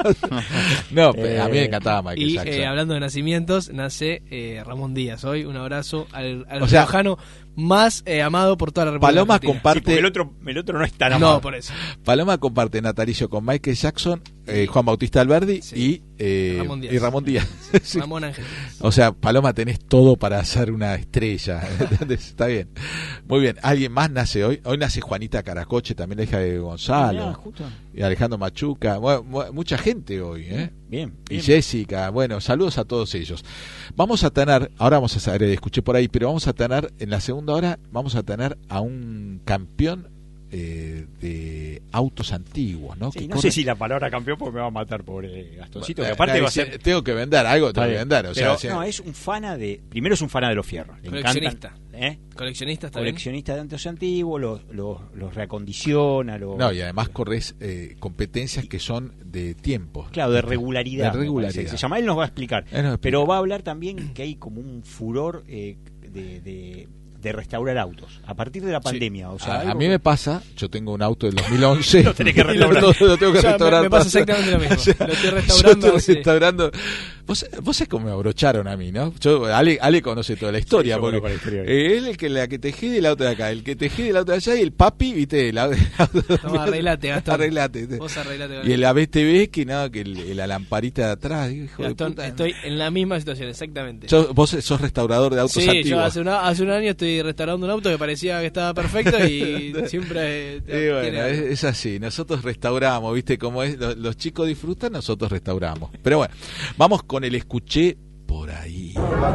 No, eh, a mí me encantaba Michael y, Jackson. Y eh, hablando de nacimientos, nace eh, Ramón Díaz hoy. Un abrazo al, al o sea, riojano más eh, amado por toda la República Paloma Argentina. comparte. Sí, el otro, el otro no es tan amado. No, por eso. Paloma comparte natalicio con Michael Jackson, eh, Juan Bautista Alberdi sí. y, eh, Ramón Díaz. y Ramón Díaz. Sí. Ramón Ángel. O sea, Paloma, tenés todo para ser una estrella. Está bien. Muy bien. ¿Alguien más nace hoy? Hoy nace Juanita Caracoche, también la hija de Gonzalo. Justo. Y Alejandro Machuca. Bueno, mucha gente hoy, ¿eh? Bien, bien. Y Jessica. Bueno, saludos a todos ellos. Vamos a tener, ahora vamos a saber, escuché por ahí, pero vamos a tener, en la segunda hora, vamos a tener a un campeón eh, de autos antiguos, ¿no? Sí, que no corre... sé si la palabra campeón porque me va a matar, pobre Gastoncito, que Bueno, aparte nadie, va a ser... Tengo que vender, algo tengo que vender. O pero, sea, no, si... es un fana de... Primero es un fana de los fierros. Le coleccionista. encantan, ¿eh? Coleccionista, está Coleccionista de autos antiguos, los, los, los reacondiciona. Los... No, y además corres eh, competencias que son de tiempo. Claro, de regularidad. De regularidad. Se llama, él nos va a explicar. Nos va a explicar. Pero va a hablar también que hay como un furor eh, de... de de restaurar autos a partir de la pandemia. Sí. O sea, a, a mí me pasa, yo tengo un auto del dos mil once. Lo tenés que restaurar. lo, lo tengo que ya, restaurar. Me, me pasa exactamente lo mismo. O sea, lo estoy restaurando. Yo estoy restaurando. Vos, vos sabés cómo me abrocharon a mí, ¿no? Yo, Ale, Ale conoce toda la historia. Sí, porque la historia eh, él es el que, la que tejé del auto de acá, el que tejé del auto de allá y el papi, viste, el auto no, arreglate, Gastón. Arreglate. Vos arreglate. Y el A B T V, que nada, que el, la lamparita de atrás. Hijo Gastón, de puta. estoy en la misma situación, exactamente. Yo, vos sos restaurador de autos sí, antiguos. Sí, yo hace, una, hace un año estoy restaurando un auto que parecía que estaba perfecto y siempre... Eh, bueno, es, es así, nosotros restauramos, ¿viste? Como es, los, los chicos disfrutan, nosotros restauramos. Pero bueno, vamos con el escuché por ahí.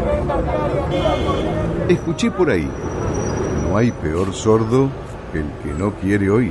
Escuché por ahí. No hay peor sordo que el que no quiere oír.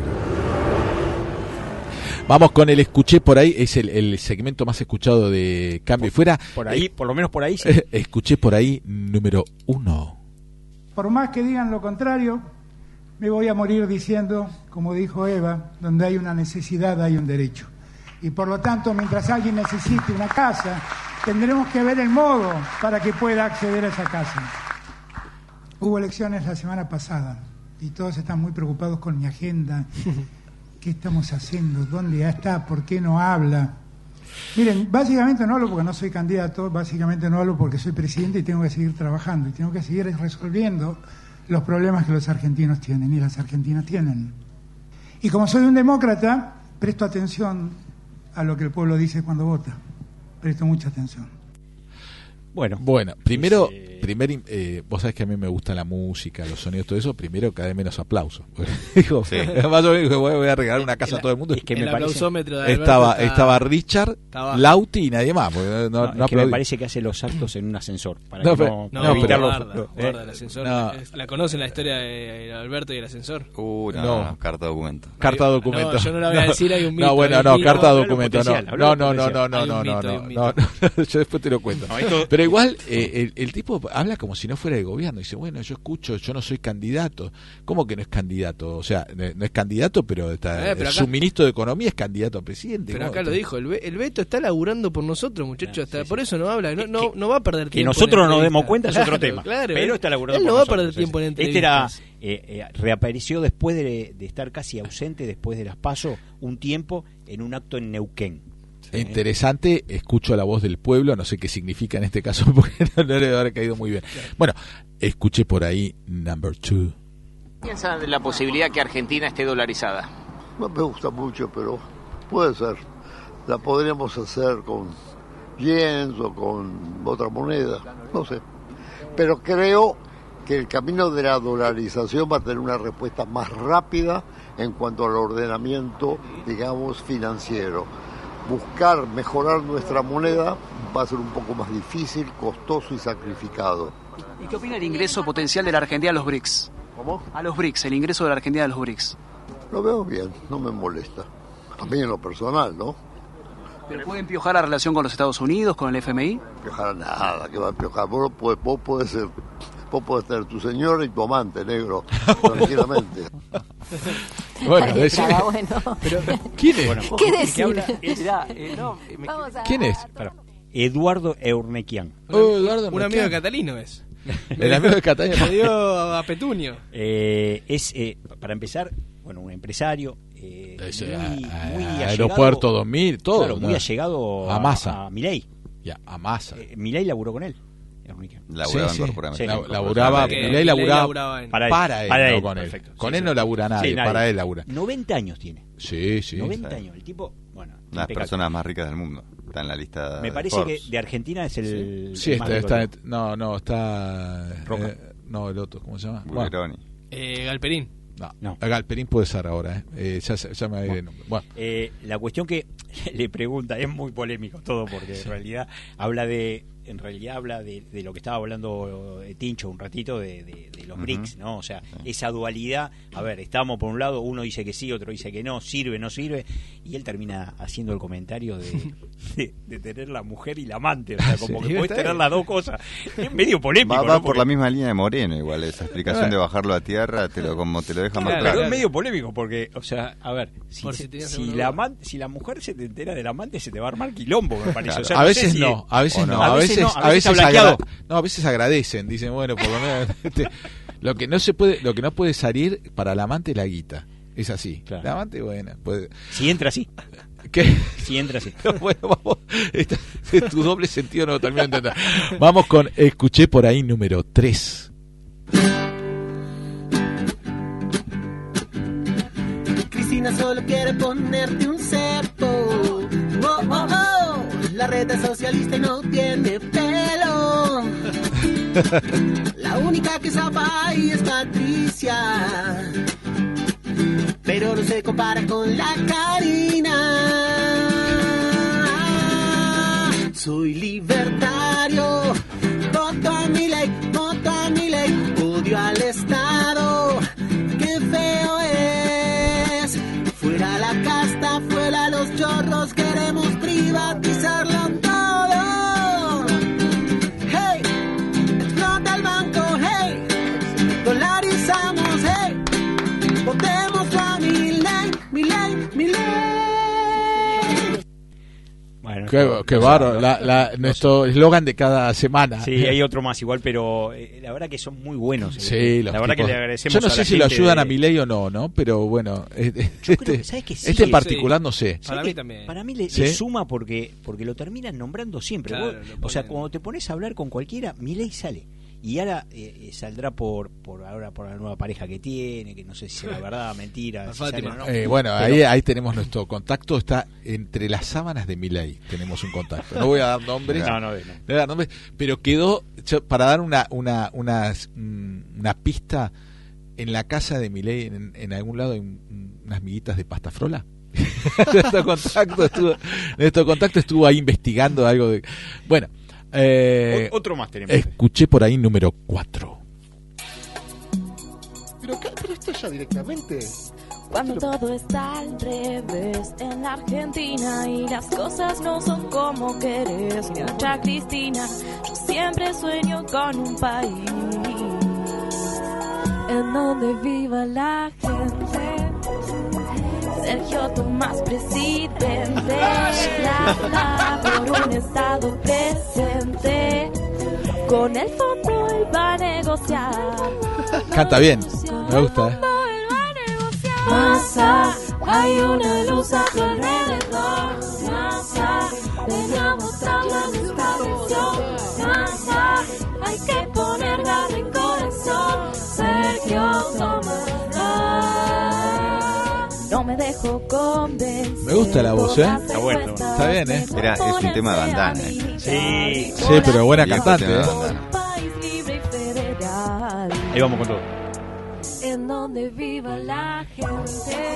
Vamos con el escuché por ahí, es el, el segmento más escuchado de Cambio y Fuera. Por ahí, eh, por lo menos por ahí sí. eh, escuché por ahí número uno. Por más que digan lo contrario, me voy a morir diciendo, como dijo Eva, donde hay una necesidad hay un derecho. Y por lo tanto, mientras alguien necesite una casa, tendremos que ver el modo para que pueda acceder a esa casa. Hubo elecciones la semana pasada y todos están muy preocupados con mi agenda. ¿Qué estamos haciendo? ¿Dónde está? ¿Por qué no habla? Miren, básicamente no hablo porque no soy candidato, básicamente no hablo porque soy presidente y tengo que seguir trabajando y tengo que seguir resolviendo los problemas que los argentinos tienen y las argentinas tienen. Y como soy un demócrata, presto atención a lo que el pueblo dice cuando vota. presto mucha atención. Bueno, Bueno, primero, Ese- primer, eh, vos sabés que a mí me gusta la música, los sonidos, todo eso. Primero, cada vez menos aplausos. Digo, Sí. más o menos digo, voy a regalar una casa a todo el mundo. es que el me parece, aplausómetro de Alberto Estaba, está- estaba Richard, está bajo. Lauti y nadie más. Porque no, no, no es que me aplaudí. parece que hace los actos en un ascensor para No, que pero- no, No, para evitar los- guarda, ¿eh? guarda el ascensor. No. Es- ¿La conocen la historia de Alberto y el ascensor? Uh, no, No. no, carta documento. Carta No, documento. yo no la voy a decir, hay un mito, No, bueno, hay no, un mito. carta Hablalo documento, no. potencial, No, hablalo no, no, potencial. no, no, Hay un no, mito, no, hay un no, mito. no, yo después te lo cuento. No, esto- Pero igual, eh, el, el tipo habla como si no fuera de gobierno. Dice, bueno, yo escucho, yo no soy candidato. ¿Cómo que no es candidato? O sea, no no es candidato, pero, está, Eh, pero acá- su ministro de Economía es candidato a presidente. Pero ¿no? acá lo dijo, el, Be- el Beto está laburando por nosotros, muchachos, Ah, hasta sí, por sí. eso no habla, no, Que- no, que- no va a perder que tiempo. nosotros en nos demos entrevistas. cuenta es otro Claro, tema, claro, pero él- está laburando él no por va a nosotros. perder tiempo en Este era entrevistas. eh, eh, reapareció después de, de estar casi ausente después de las PASO un tiempo en un acto en Neuquén. Interesante, escucho la voz del pueblo, no sé qué significa en este caso porque no, no le debe haber caído muy bien. Bueno, escuché por ahí number two. ¿Piensa de la posibilidad que Argentina esté dolarizada? No me gusta mucho, pero puede ser. La podríamos hacer con yens o con otra moneda, no sé. Pero creo que el camino de la dolarización va a tener una respuesta más rápida en cuanto al ordenamiento, digamos, financiero. Buscar mejorar nuestra moneda va a ser un poco más difícil, costoso y sacrificado. ¿Y qué opina el ingreso potencial de la Argentina a los B R I C S? ¿Cómo? A los B R I C S, el ingreso de la Argentina a los B R I C S. Lo veo bien, no me molesta. A mí en lo personal, ¿no? ¿Pero puede empiojar la relación con los Estados Unidos, con el F M I? Piojar nada, que va a piojar. Vos, no podés- vos podés ser, vos podés tener tu señora y tu amante, negro, tranquilamente. Bueno, decime, Estaba bueno. ¿quién es? Bueno, ¿Qué el que decir? habla es Mirá, eh, no, me- Vamos a- ¿Quién es? claro, Eduardo Eurnequian. Oh, Eduardo Un amigo Mercado. de Catalino es. El amigo de Catalina. Le dio a Petunio. Eh, es, eh, para empezar, bueno, un empresario eh, Ese, muy, a- a- muy Aeropuerto allegado- dos mil, todo. claro, muy ¿no? allegado A a, Massa. a Milei. Ya, a masa. Eh, Milei laburó con él. Eurnequian. Laburaba Sí, sí. en corporamiento. Sí, La- laburaba, Que Milei Milei laburaba, laburaba en- Para él. para él, Para no él, con él. perfecto. Con Sí, él sí. no labura nadie, Sí, nadie. para él labura. noventa años tiene. Sí, sí. noventa sí. años. El tipo, bueno, Una de las impecable. personas más ricas del mundo. Está en la lista Me de parece Forbes. que de Argentina es el. Sí, el más está, rico. está, no, no, está... Roca. eh, no, el otro, ¿cómo se llama? Bueno, Bulgeroni. Eh, Galperín. no, No. Galperín puede ser ahora, ¿eh? Eh, ya, se- ya me había el nombre. Bueno, Eh, la cuestión que le pregunta es muy polémico todo porque en realidad habla de en realidad habla de, de lo que estaba hablando eh, Tincho un ratito de, de- de los Ujú. B R I C S, ¿no? O sea, esa dualidad, a ver, estamos por un lado, uno dice que sí, otro dice que no, sirve, no sirve, y él termina haciendo el comentario de, de, de tener la mujer y la amante, o sea, como Sí, que puedes está tener bien. las dos cosas. Es medio polémico, Va, ¿no? va por Porque- la misma línea de Moreno, igual, esa explicación Ah. de bajarlo a tierra, te lo, como te lo deja más Claro, claro. pero es medio polémico porque, o sea, a ver, si, Por si se- tenías si alguna la, duda. aman- si la mujer se te entera del amante, se te va a armar quilombo, me parece. O sea, a no sé veces si- no, a veces o no, no. a veces, no, a veces, está blanqueado. agra- no, a veces agradecen, dicen, bueno, por lo menos este, lo que no se puede, lo que no puede salir para el amante es la guita. Es así. Claro. La amante, bueno, puede. Si entra así, ¿Qué? si entra así. Bueno, vamos, esta- tu doble sentido no lo termino de entender. Vamos con escuché por ahí número tres. Cristina solo quiere ponerte un cepo. Oh, oh, oh. La reta es socialista y no tiene pelo. La única que sabe ahí es Patricia. Pero no se compara con la Karina. Soy libertario. Voto a mi ley, voto a mi ley. Odio al Estado. Qué feo es. Fuera la casta, fuera los chorros. Queremos privatizarlo todo. Hey, explota el banco. Hey, dolarizamos. Hey, votemos a mi ley, mi ley, mi ley. Bueno, Qué, no, qué no sé, bárbaro, no, la, no, la- no nuestro eslogan de cada semana. sé. Sí, hay otro más igual, pero eh, la verdad que son muy buenos. Sí, la los verdad tipos- que le agradecemos. Yo no a sé la si lo gente ayudan de- a Milei o no, ¿no? Pero bueno, este, Yo creo- este, ¿sabes que sí? este en Sí, particular no sé. ¿Sabes Para qué? mí también. Para mí le, ¿Sí? le suma porque porque lo terminan nombrando siempre. Claro, Vos- lo o sea, ponen. cuando te pones a hablar con cualquiera, Milei sale. y ahora eh, saldrá por por ahora por la nueva pareja que tiene, que no sé si será verdad, mentira. Si sale o no. Eh, bueno, Pero, ahí ahí tenemos nuestro contacto, está entre las sábanas de Milei, tenemos un contacto. No voy a dar nombres, no, no, no. no voy a dar nombres, pero quedó, para dar una una una, una pista, en la casa de Milei, en, en algún lado hay un, unas miguitas de pasta frola. nuestro contacto estuvo nuestro contacto estuvo ahí investigando algo de, bueno. Eh, Otro más tenemos. Escuché por ahí número cuatro. Pero, pero esto ya directamente. Cuando todo está al revés en Argentina y las cosas no son como querés, mucha Cristina, yo siempre sueño con un país en donde viva la gente. Sergio Tomás, presidente, la por un estado presente. Con el fondo él va a negociar. Canta bien, me gusta, ¿eh? Massa, hay una luz a tu alrededor. Massa, ven a mostrarle nuestra visión. Massa, hay que poner garra en corazón. Sergio Tomás. No me dejo convencer. Me gusta la voz, ¿eh? Está bueno. Está bien, ¿eh? Era, es un tema de bandana. ¿eh? Sí. Sí, pero buena Viejo cantante, tema de ¿eh? bandana. Ahí vamos con todo. En donde viva la gente.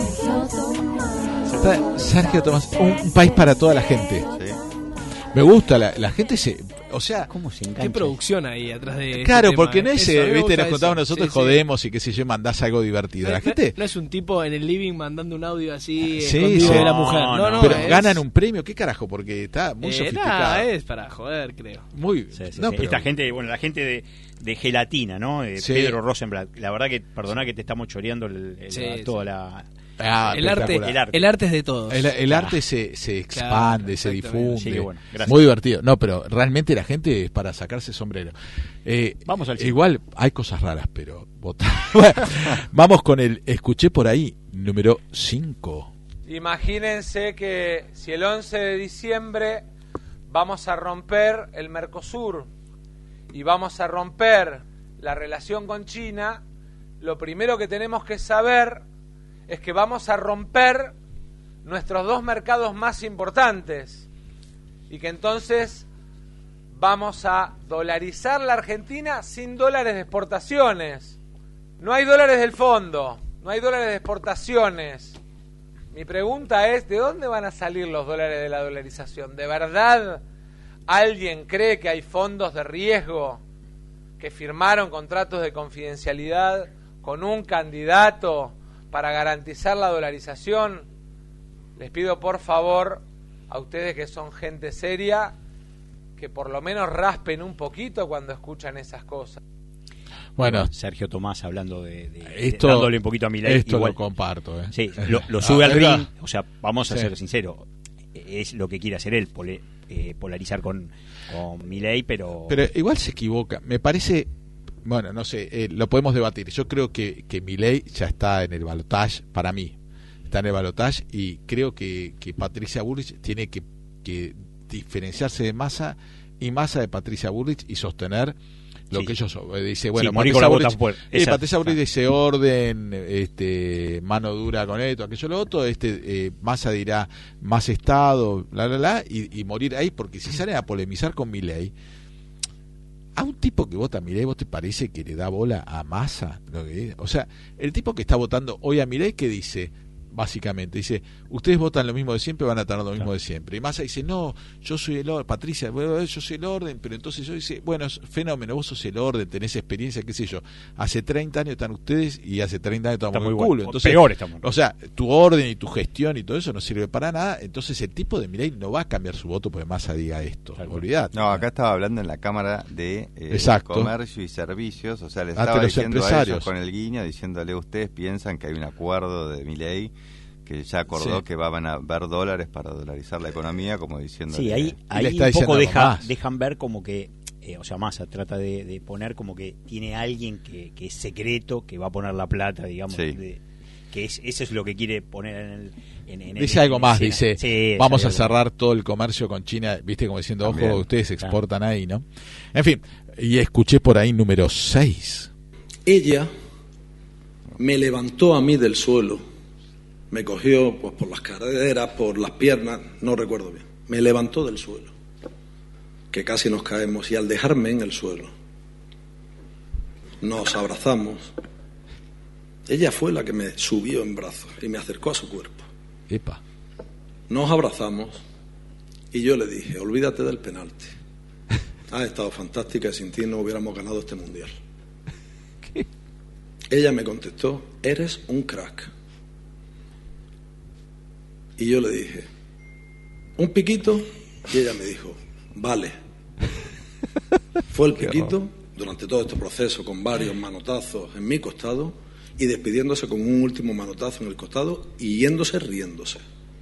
Está Sergio Tomás, un, un país para toda la gente. Sí. Me gusta, la, la gente se... O sea, ¿cómo se engancha? Qué producción ahí atrás de claro, este porque tema, no eh. es, Eso, a mí me viste, gusta nos contamos eso. nosotros, Sí, sí. jodemos y qué sé yo, mandás algo divertido. La No, gente... no es un tipo en el living mandando un audio así Sí, escondido sí. de la mujer. No, No, no, pero es- ganan un premio, ¿qué carajo? Porque está muy eh, sofisticado. nada, es para joder, creo. Muy... Sí, sí, no, sí. pero- Esta gente, bueno, la gente de, de Gelatina, ¿no? De Sí. Pedro Rosenblatt. La verdad que, perdona que te estamos choreando el, el- Sí, la- sí. toda la... Ah, el, arte, espectacular. el arte. el arte es de todos. El, el Claro. arte se, se expande, Claro, se exactamente. difunde. Sí, bueno, gracias. Muy divertido. No, pero realmente la gente es para sacarse sombrero. Eh, Vamos al cine. Igual hay cosas raras, pero votar. Bueno, vamos con el escuché por ahí, número cinco. Imagínense que si el once de diciembre vamos a romper el Mercosur y vamos a romper la relación con China, lo primero que tenemos que saber es que vamos a romper nuestros dos mercados más importantes y que entonces vamos a dolarizar la Argentina sin dólares de exportaciones. No hay dólares del fondo, no hay dólares de exportaciones. Mi pregunta es, ¿de dónde van a salir los dólares de la dolarización? ¿De verdad alguien cree que hay fondos de riesgo que firmaron contratos de confidencialidad con un candidato para garantizar la dolarización? Les pido por favor a ustedes que son gente seria que por lo menos raspen un poquito cuando escuchan esas cosas. Bueno, Sergio Tomás hablando de, de, esto, de dándole un poquito a Milei. Esto igual. lo comparto. ¿eh? Sí, lo, lo sube Ah, al es ring. verdad. O sea, vamos a Sí. ser sinceros. Es lo que quiere hacer él, pole, eh, polarizar con, con Milei, pero... Pero igual se equivoca. Me parece, bueno, no sé, eh, lo podemos debatir. Yo creo que, que Milei ya está en el balotaje, para mí. Está en el balotaje y creo que, que Patricia Bullrich tiene que, que diferenciarse de Massa y Massa de Patricia Bullrich y sostener lo Sí. que ellos eh, dice, bueno, Sí, morir Patricia con la bota Bullrich, fuera. eh, Esa- Patricia Bullrich dice orden, este, mano dura con esto, aquello, lo otro, este, eh, Massa dirá más Estado, bla, bla, bla, y, y morir ahí, porque si salen a polemizar con Milei, a un tipo que vota a Milei, ¿vos te parece que le da bola a Massa? Lo que, o sea, el tipo que está votando hoy a Milei, ¿qué dice? Básicamente, dice, ustedes votan lo mismo de siempre, van a tener lo mismo de siempre. Y Massa dice, no, yo soy el orden, Patricia, bueno, yo soy el orden, pero entonces yo dice, bueno, es fenómeno, vos sos el orden, tenés experiencia, qué sé yo. Hace treinta años están ustedes y hace treinta años estamos Está en muy el culo. bueno. Entonces, Peor estamos. o sea, tu orden y tu gestión y todo eso no sirve para nada. Entonces el tipo de Milei no va a cambiar su voto porque Massa diga esto. Olvidate. No, acá estaba hablando en la Cámara de eh, Exacto. Comercio y Servicios, o sea, les Ante estaba los diciendo a empresarios. ellos con el guiño, diciéndole, ustedes piensan que hay un acuerdo de Milei que ya acordó Sí. que van a haber dólares para dolarizar la economía, como diciendo... Sí, ahí, le ahí está un diciendo poco algo deja, más. dejan ver como que, eh, o sea, Massa trata de, de poner como que tiene alguien que, que es secreto, que va a poner la plata, digamos. Sí. de- que es, eso es lo que quiere poner en el... En, en dice el, algo en más, escena. dice, Sí, vamos a algo. cerrar todo el comercio con China, viste, como diciendo, También. ojo, ustedes exportan ahí, ¿no? En fin, y escuché por ahí número seis. Ella me levantó a mí del suelo, me cogió pues por las caderas, por las piernas, no recuerdo bien, me levantó del suelo, que casi nos caemos, y al dejarme en el suelo, nos abrazamos. Ella fue la que me subió en brazos y me acercó a su cuerpo. Epa. Nos abrazamos y yo le dije, olvídate del penalti. Has estado fantástica y sin ti no hubiéramos ganado este mundial. ¿Qué? Ella me contestó, eres un crack. Y yo le dije, ¿un piquito? Y ella me dijo, vale. Fue el piquito durante todo este proceso con varios manotazos en mi costado y despidiéndose con un último manotazo en el costado y yéndose riéndose.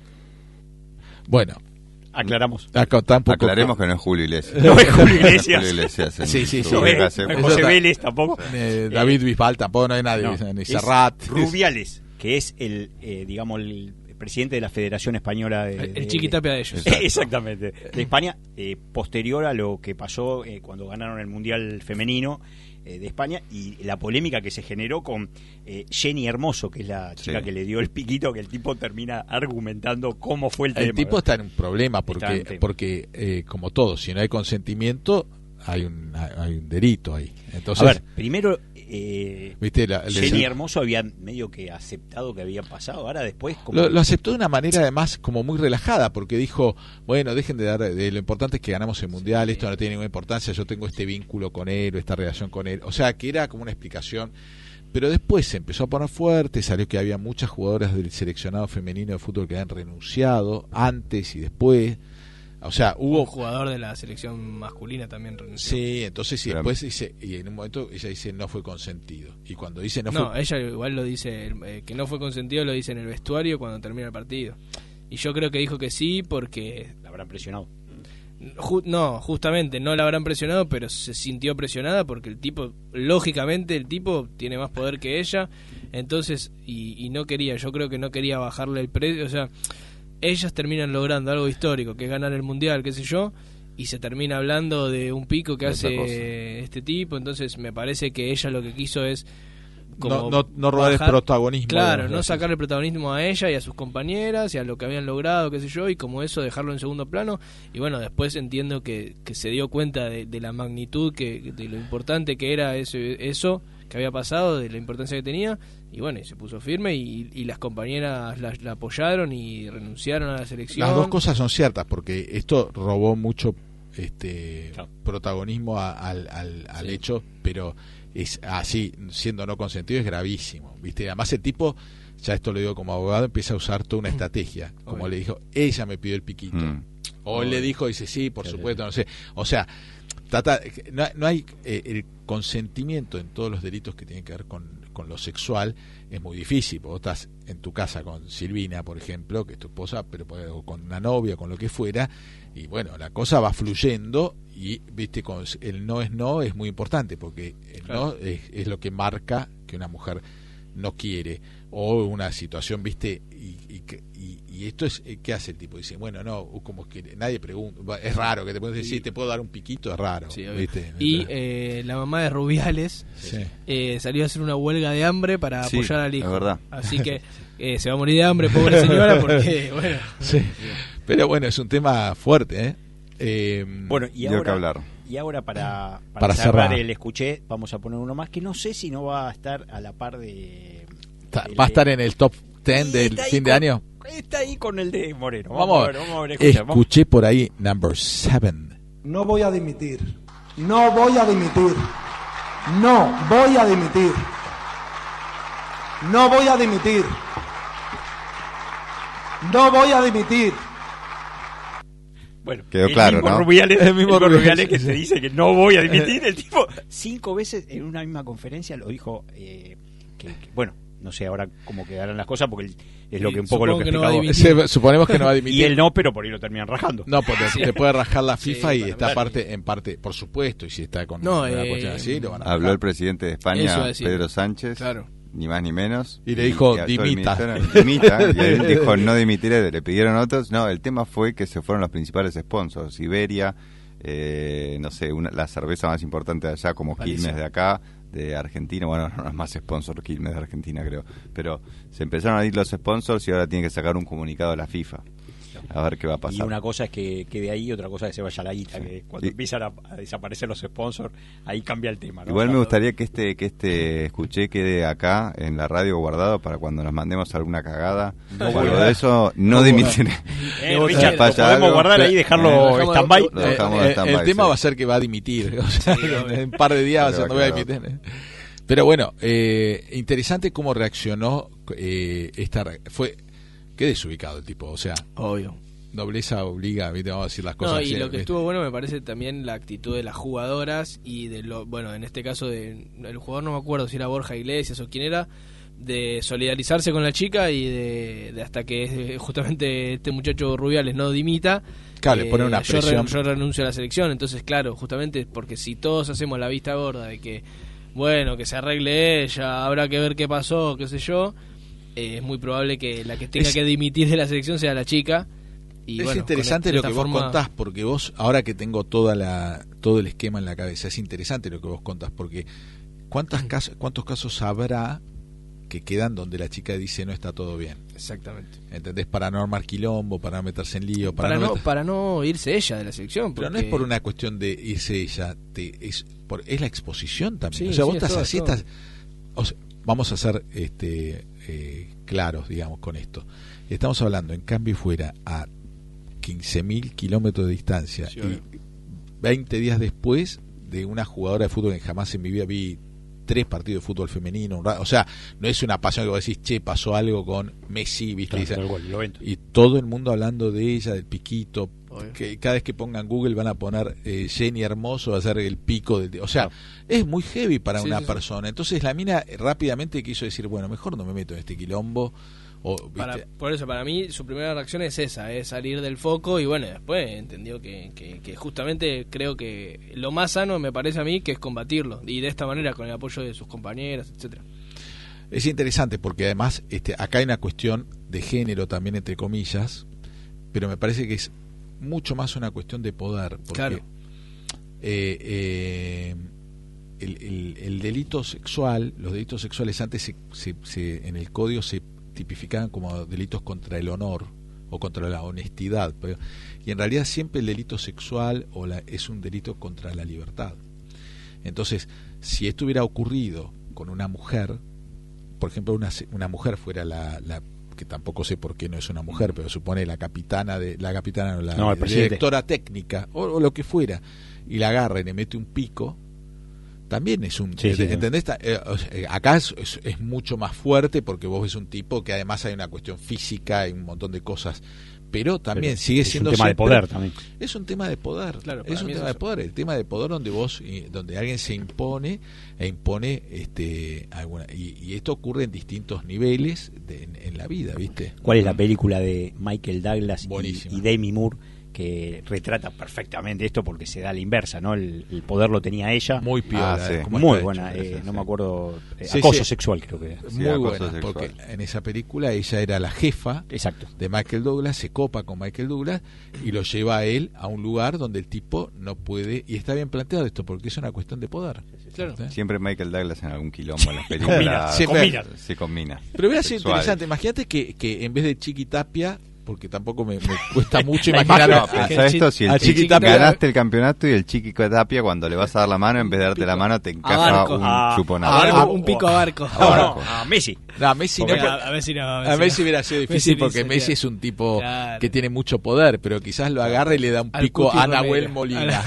Bueno, aclaramos. Acá tampoco, Aclaremos que no es Julio Iglesias. No es Julio Iglesias. Julio Iglesias en sí, sí, su sí. ubicación. No es José Vélez tampoco. Eh, David Eh, Bisbal tampoco, no hay nadie, no, ni es Serrat. Rubiales, que es el, eh, digamos, el presidente de la Federación Española de... El, de- el chiquitapia de ellos. Exacto. Exactamente. De España, eh, posterior a lo que pasó eh, cuando ganaron el Mundial Femenino eh, de España y la polémica que se generó con eh, Jenny Hermoso, que es la chica Sí. que le dio el piquito, que el tipo termina argumentando cómo fue el, El tema. tipo ¿verdad? está en un problema Está en porque, tema. porque eh, como todo, si no hay consentimiento, hay un, hay un delito ahí. Entonces, A ver, primero... Eh, ¿viste? La- Jenny le- Hermoso había medio que aceptado que había pasado, ahora después como Lo, lo aceptó de una manera además como muy relajada, porque dijo, bueno, dejen de dar, de lo importante es que ganamos el mundial, esto no tiene ninguna importancia, yo tengo este vínculo con él, o esta relación con él, o sea, que era como una explicación, pero después se empezó a poner fuerte, salió que había muchas jugadoras del seleccionado femenino de fútbol que habían renunciado, antes y después, o sea, hubo... Un jugador de la selección masculina también renunció. Sí, entonces sí, Pero- después dice, y en un momento ella dice no fue consentido, y cuando dice no, No, fue... ella igual lo dice, eh, que no fue consentido lo dice en el vestuario cuando termina el partido. Y yo creo que dijo que sí porque... la habrán presionado. Ju- no, justamente, no la habrán presionado, pero se sintió presionada porque el tipo, lógicamente el tipo tiene más poder que ella, entonces, y, y no quería, yo creo que no quería bajarle el precio, o sea, ellas terminan logrando algo histórico, que es ganar el mundial, qué sé yo, y se termina hablando de un pico que De otra hace cosa. este tipo, entonces me parece que ella lo que quiso es No, no, no robar el protagonismo. Claro, de- no sacar el protagonismo a ella y a sus compañeras y a lo que habían logrado, qué sé yo, y como eso dejarlo en segundo plano. Y bueno, después entiendo que, que se dio cuenta de, de la magnitud, que de lo importante que era ese, eso que había pasado, de la importancia que tenía. Y bueno, y se puso firme y, y las compañeras la, la apoyaron y renunciaron a la selección. Las dos cosas son ciertas, porque esto robó mucho este protagonismo a- al, al, al Sí. hecho, pero es así, siendo no consentido, es gravísimo, ¿viste? Además el tipo, ya esto lo digo como abogado, empieza a usar toda una estrategia, como Obvio. le dijo, ella me pidió el piquito, Mm. o él le dijo, dice, sí, por supuesto, no sé, o sea, trata, no, no hay eh, el consentimiento en todos los delitos que tienen que ver con, con lo sexual, es muy difícil, porque vos estás en tu casa con Silvina, por ejemplo, que es tu esposa, pero puede- o con una novia, con lo que fuera, y bueno, la cosa va fluyendo y, viste, con el no es no es muy importante, porque el Claro. no es, es lo que marca que una mujer no quiere, o una situación, viste, y, y, que- y, y esto es, ¿qué hace el tipo? Dice, bueno, no, como que nadie pregunta, es raro que te puedes decir, te puedo dar un piquito, es raro, Sí, obvio. ¿viste? Y eh, la mamá de Rubiales Sí. eh, salió a hacer una huelga de hambre para Sí, apoyar al es hijo. verdad. Así que eh, se va a morir de hambre, pobre señora, porque, bueno. Sí. Pero bueno, es un tema fuerte, ¿eh? Eh, Bueno, y Dio que ahora, hablar. y ahora para, para, Para cerrar, cerrar. el escuché, vamos a poner uno más que no sé si no va a estar a la par de... ta- de- va a estar en el top diez Sí, del está ahí fin de con- año. Está ahí con el de Moreno. Vamos, a ver. vamos a ver, escucha, vamos. Escuché por ahí number seven. No voy a dimitir. No voy a dimitir. No voy a dimitir. No voy a dimitir. No voy a dimitir. Bueno, Quedó el claro, mismo ¿no? Rubiales, El mismo el mismo Rubiales Rubiales, que sí. te dice que no voy a dimitir. El tipo cinco veces en una misma conferencia lo dijo eh, que, que, bueno, no sé ahora cómo quedarán las cosas porque es lo Y que un poco lo supongo que que no va a explicaba. dimitir. Se- suponemos que no va a dimitir. Y él no, pero por ahí lo terminan rajando. No, porque Sí. te puede rajar la Sí, FIFA y para está hablar. parte, en parte, por supuesto, y si está con No, una eh, cuestión así, lo van a Habló rajar. el presidente de Eso iba España, a decir. Pedro Sánchez, Claro. ni más ni menos. Y le dijo, y a todo el dimita. ministerio, dimita. Y él dijo, no dimitiré, le pidieron otros. No, el tema fue que se fueron los principales sponsors. Iberia, eh, no sé, una, la cerveza más importante de allá, como Malísimo. Quilmes de acá, de Argentina. Bueno, no es más sponsor Quilmes de Argentina, creo. Pero se empezaron a ir los sponsors y ahora tiene que sacar un comunicado a la FIFA. A ver qué va a pasar. Y una cosa es que quede ahí, otra cosa es que se vaya la guita, Sí. que cuando Y- empiezan a, a desaparecer los sponsors, ahí cambia el tema, ¿no? Igual me Cuando- gustaría que este que este escuché quede acá en la radio guardado para cuando nos mandemos alguna cagada No o algo vuelva. de eso, no No dimitir. Eh, Richard, lo podemos guardar ahí y dejarlo Eh, stand-by. Lo dejamos en Eh, stand-by, el tema sí. va a ser que va a dimitir. O sea, en un par de días va a ser, Pero no voy a claro. dimitir. Pero bueno, eh, interesante cómo reaccionó eh, esta re- fue qué desubicado el tipo, o sea, obvio. Nobleza obliga, ¿viste? Vamos a decir las cosas No, y así, lo que ¿viste? estuvo bueno me parece también la actitud de las jugadoras y de lo, bueno, en este caso de el jugador no me acuerdo si era Borja Iglesias o quién era, de solidarizarse con la chica y de, de hasta que eh, justamente este muchacho Rubiales no dimita. Claro, le pone una yo, re- presión. yo renuncio a la selección, entonces claro, justamente porque si todos hacemos la vista gorda de que bueno, que se arregle ella, habrá que ver qué pasó, qué sé yo, eh, es muy probable que la que tenga Es- que dimitir de la selección sea la chica. Y es bueno, interesante con lo esta que vos forma- contás, porque vos, ahora que tengo toda la todo el esquema en la cabeza, es interesante lo que vos contás, porque ¿cuántas casos, cuántos casos habrá que quedan donde la chica dice no está todo bien? Exactamente. ¿Entendés? Para no armar quilombo, para no meterse en lío, para, Para no, meter- para no irse ella de la selección. Pero no porque- es por una cuestión de irse ella, te, es por es la exposición también. Sí, o sea, sí, vos es estás todo, así, es todo. estás... o sea, vamos a ser este, eh, claros, digamos, con esto. Estamos hablando, en cambio, fuera a quince mil kilómetros de distancia Sí, y obvio. veinte días después de una jugadora de fútbol que jamás en mi vida vi tres partidos de fútbol femenino, un ra- o sea, no es una pasión que vos decís, che, pasó algo con Messi, ¿viste? Claro, Dice- tal cual, lo ven. y todo el mundo hablando de ella, del piquito, Obvio. que cada vez que pongan Google van a poner eh, Jenny Hermoso, va a ser el pico de, o sea, es muy heavy para Sí, una sí, sí. persona. Entonces la mina eh, rápidamente quiso decir, bueno, mejor no me meto en este quilombo. O, ¿viste? Para, por eso, para mí, su primera reacción es esa, es salir del foco y bueno, después entendió que, que, que justamente creo que lo más sano me parece a mí que es combatirlo y de esta manera con el apoyo de sus compañeras, etcétera. Es interesante porque además este, acá hay una cuestión de género también, entre comillas, pero me parece que es mucho más una cuestión de poder. Porque, Claro. eh, eh, el, el- el delito sexual, los delitos sexuales antes se, se- se- en el código se tipificaban como delitos contra el honor o contra la honestidad, pero- y en realidad siempre el delito sexual o la, es un delito contra la libertad. Entonces, si esto hubiera ocurrido con una mujer, por ejemplo, una, se- una mujer fuera la, la que tampoco sé por qué no es una mujer, pero supone la capitana de la capitana o la No, el presidente. directora técnica o, o lo que fuera, y la agarra y le mete un pico, también es un... Sí, sí, sí. ¿entendés? Ta- eh, o sea, eh, acá es, es- es mucho más fuerte porque vos ves un tipo que además hay una cuestión física y un montón de cosas, pero también Pero sigue es un siendo... tema de siempre- poder también. Es un tema de poder, Claro, es para un mí es tema de eso. poder, el tema de poder donde vos, eh, donde alguien se impone e impone este alguna, y, y esto ocurre en distintos niveles de- en, en la vida, ¿viste? ¿Cuál es la película de Michael Douglas y, Buenísima. y Demi Moore que retrata perfectamente esto porque se da a la inversa, ¿no? El, el poder lo tenía ella. Muy piola, Ah, sí. eh, cómo Muy está buena, hecho. eh, sí, no sí. me acuerdo. eh, Sí, acoso sí. sexual creo que. Sí, Muy acoso buena, sexual. porque en esa película ella era la jefa Exacto. de Michael Douglas, se copa con Michael Douglas y lo lleva a él a un lugar donde el tipo no puede, y está bien planteado esto porque es una cuestión de poder. Claro. ¿Sí? Siempre Michael Douglas en algún quilombo en las películas. Siempre- combina. Sí, combina. Pero hubiera sido Sexual. interesante, imagínate que, que en vez de Chiqui Tapia, porque tampoco me, me cuesta mucho La imaginar No, a- imagen- pensá esto, si a el Chiqui chiqui Tapia- ganaste el campeonato y el chiqui Tapia cuando le vas a dar la mano, en vez de darte la mano, te encaja barco. un Ah, chuponado. A Ah, barco, ah, un pico a barco. a No, barco. no, a Messi. No, a Messi no, Porque por- a, a ver si no. a Messi hubiera sido difícil Messi porque sería- Messi es un tipo Claro. que tiene mucho poder, pero quizás lo agarra y le da un Al pico Cuti a Nahuel Romero. Molina.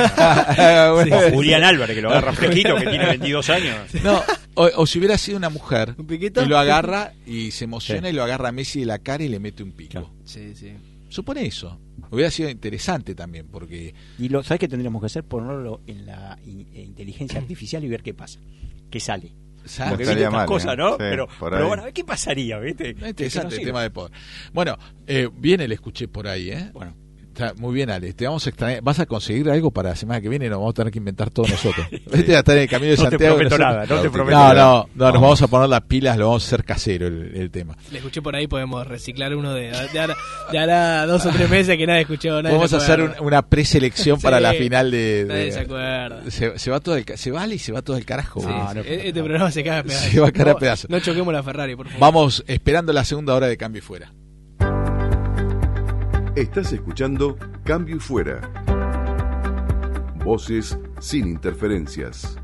Sí, O Julián Álvarez, que lo agarra fresquito, que tiene veintidós años. No, o, o si hubiera sido una mujer ¿Un piquito? y lo agarra y se emociona Sí. y lo agarra a Messi de la cara y le mete un pico. Claro. Sí, sí. Supone eso. Hubiera sido interesante también porque Y lo, ¿sabes qué tendríamos que hacer? Ponerlo en la in- eh, inteligencia artificial y ver qué pasa. ¿Qué sale? ¿sabes? Porque estaría viste estas mal, cosas, ¿eh? ¿no? Sí, pero por pero ahí. bueno, ¿qué pasaría, viste? Es Que- que interesante no el sirve. tema de poder. Bueno, eh, viene, le escuché por ahí, ¿eh? Bueno, Está muy bien, Ale. Te vamos a extrañar. ¿Vas a conseguir algo para la semana que viene? Nos vamos a tener que inventar todos nosotros. Este va a estar en el camino de no Santiago. Te prometo nada, no te prometo no, nada. No, no, no, nos vamos a poner las pilas, lo vamos a hacer casero el, el tema. Le escuché por ahí, podemos reciclar uno de, de, ahora, de ahora dos o tres meses que nadie escuchó. Nadie Vamos a hacer un, una preselección sí, para la final de. de nadie se acuerda. Se, se va todo el, se vale y se va todo el carajo. Sí, no, sí. No, este programa se cae a pedazos. Se va a caer no, a pedazos. No choquemos la Ferrari, por favor. Vamos esperando la segunda hora de Cambio y Fuera. Estás escuchando Cambio y Fuera. Voces sin interferencias.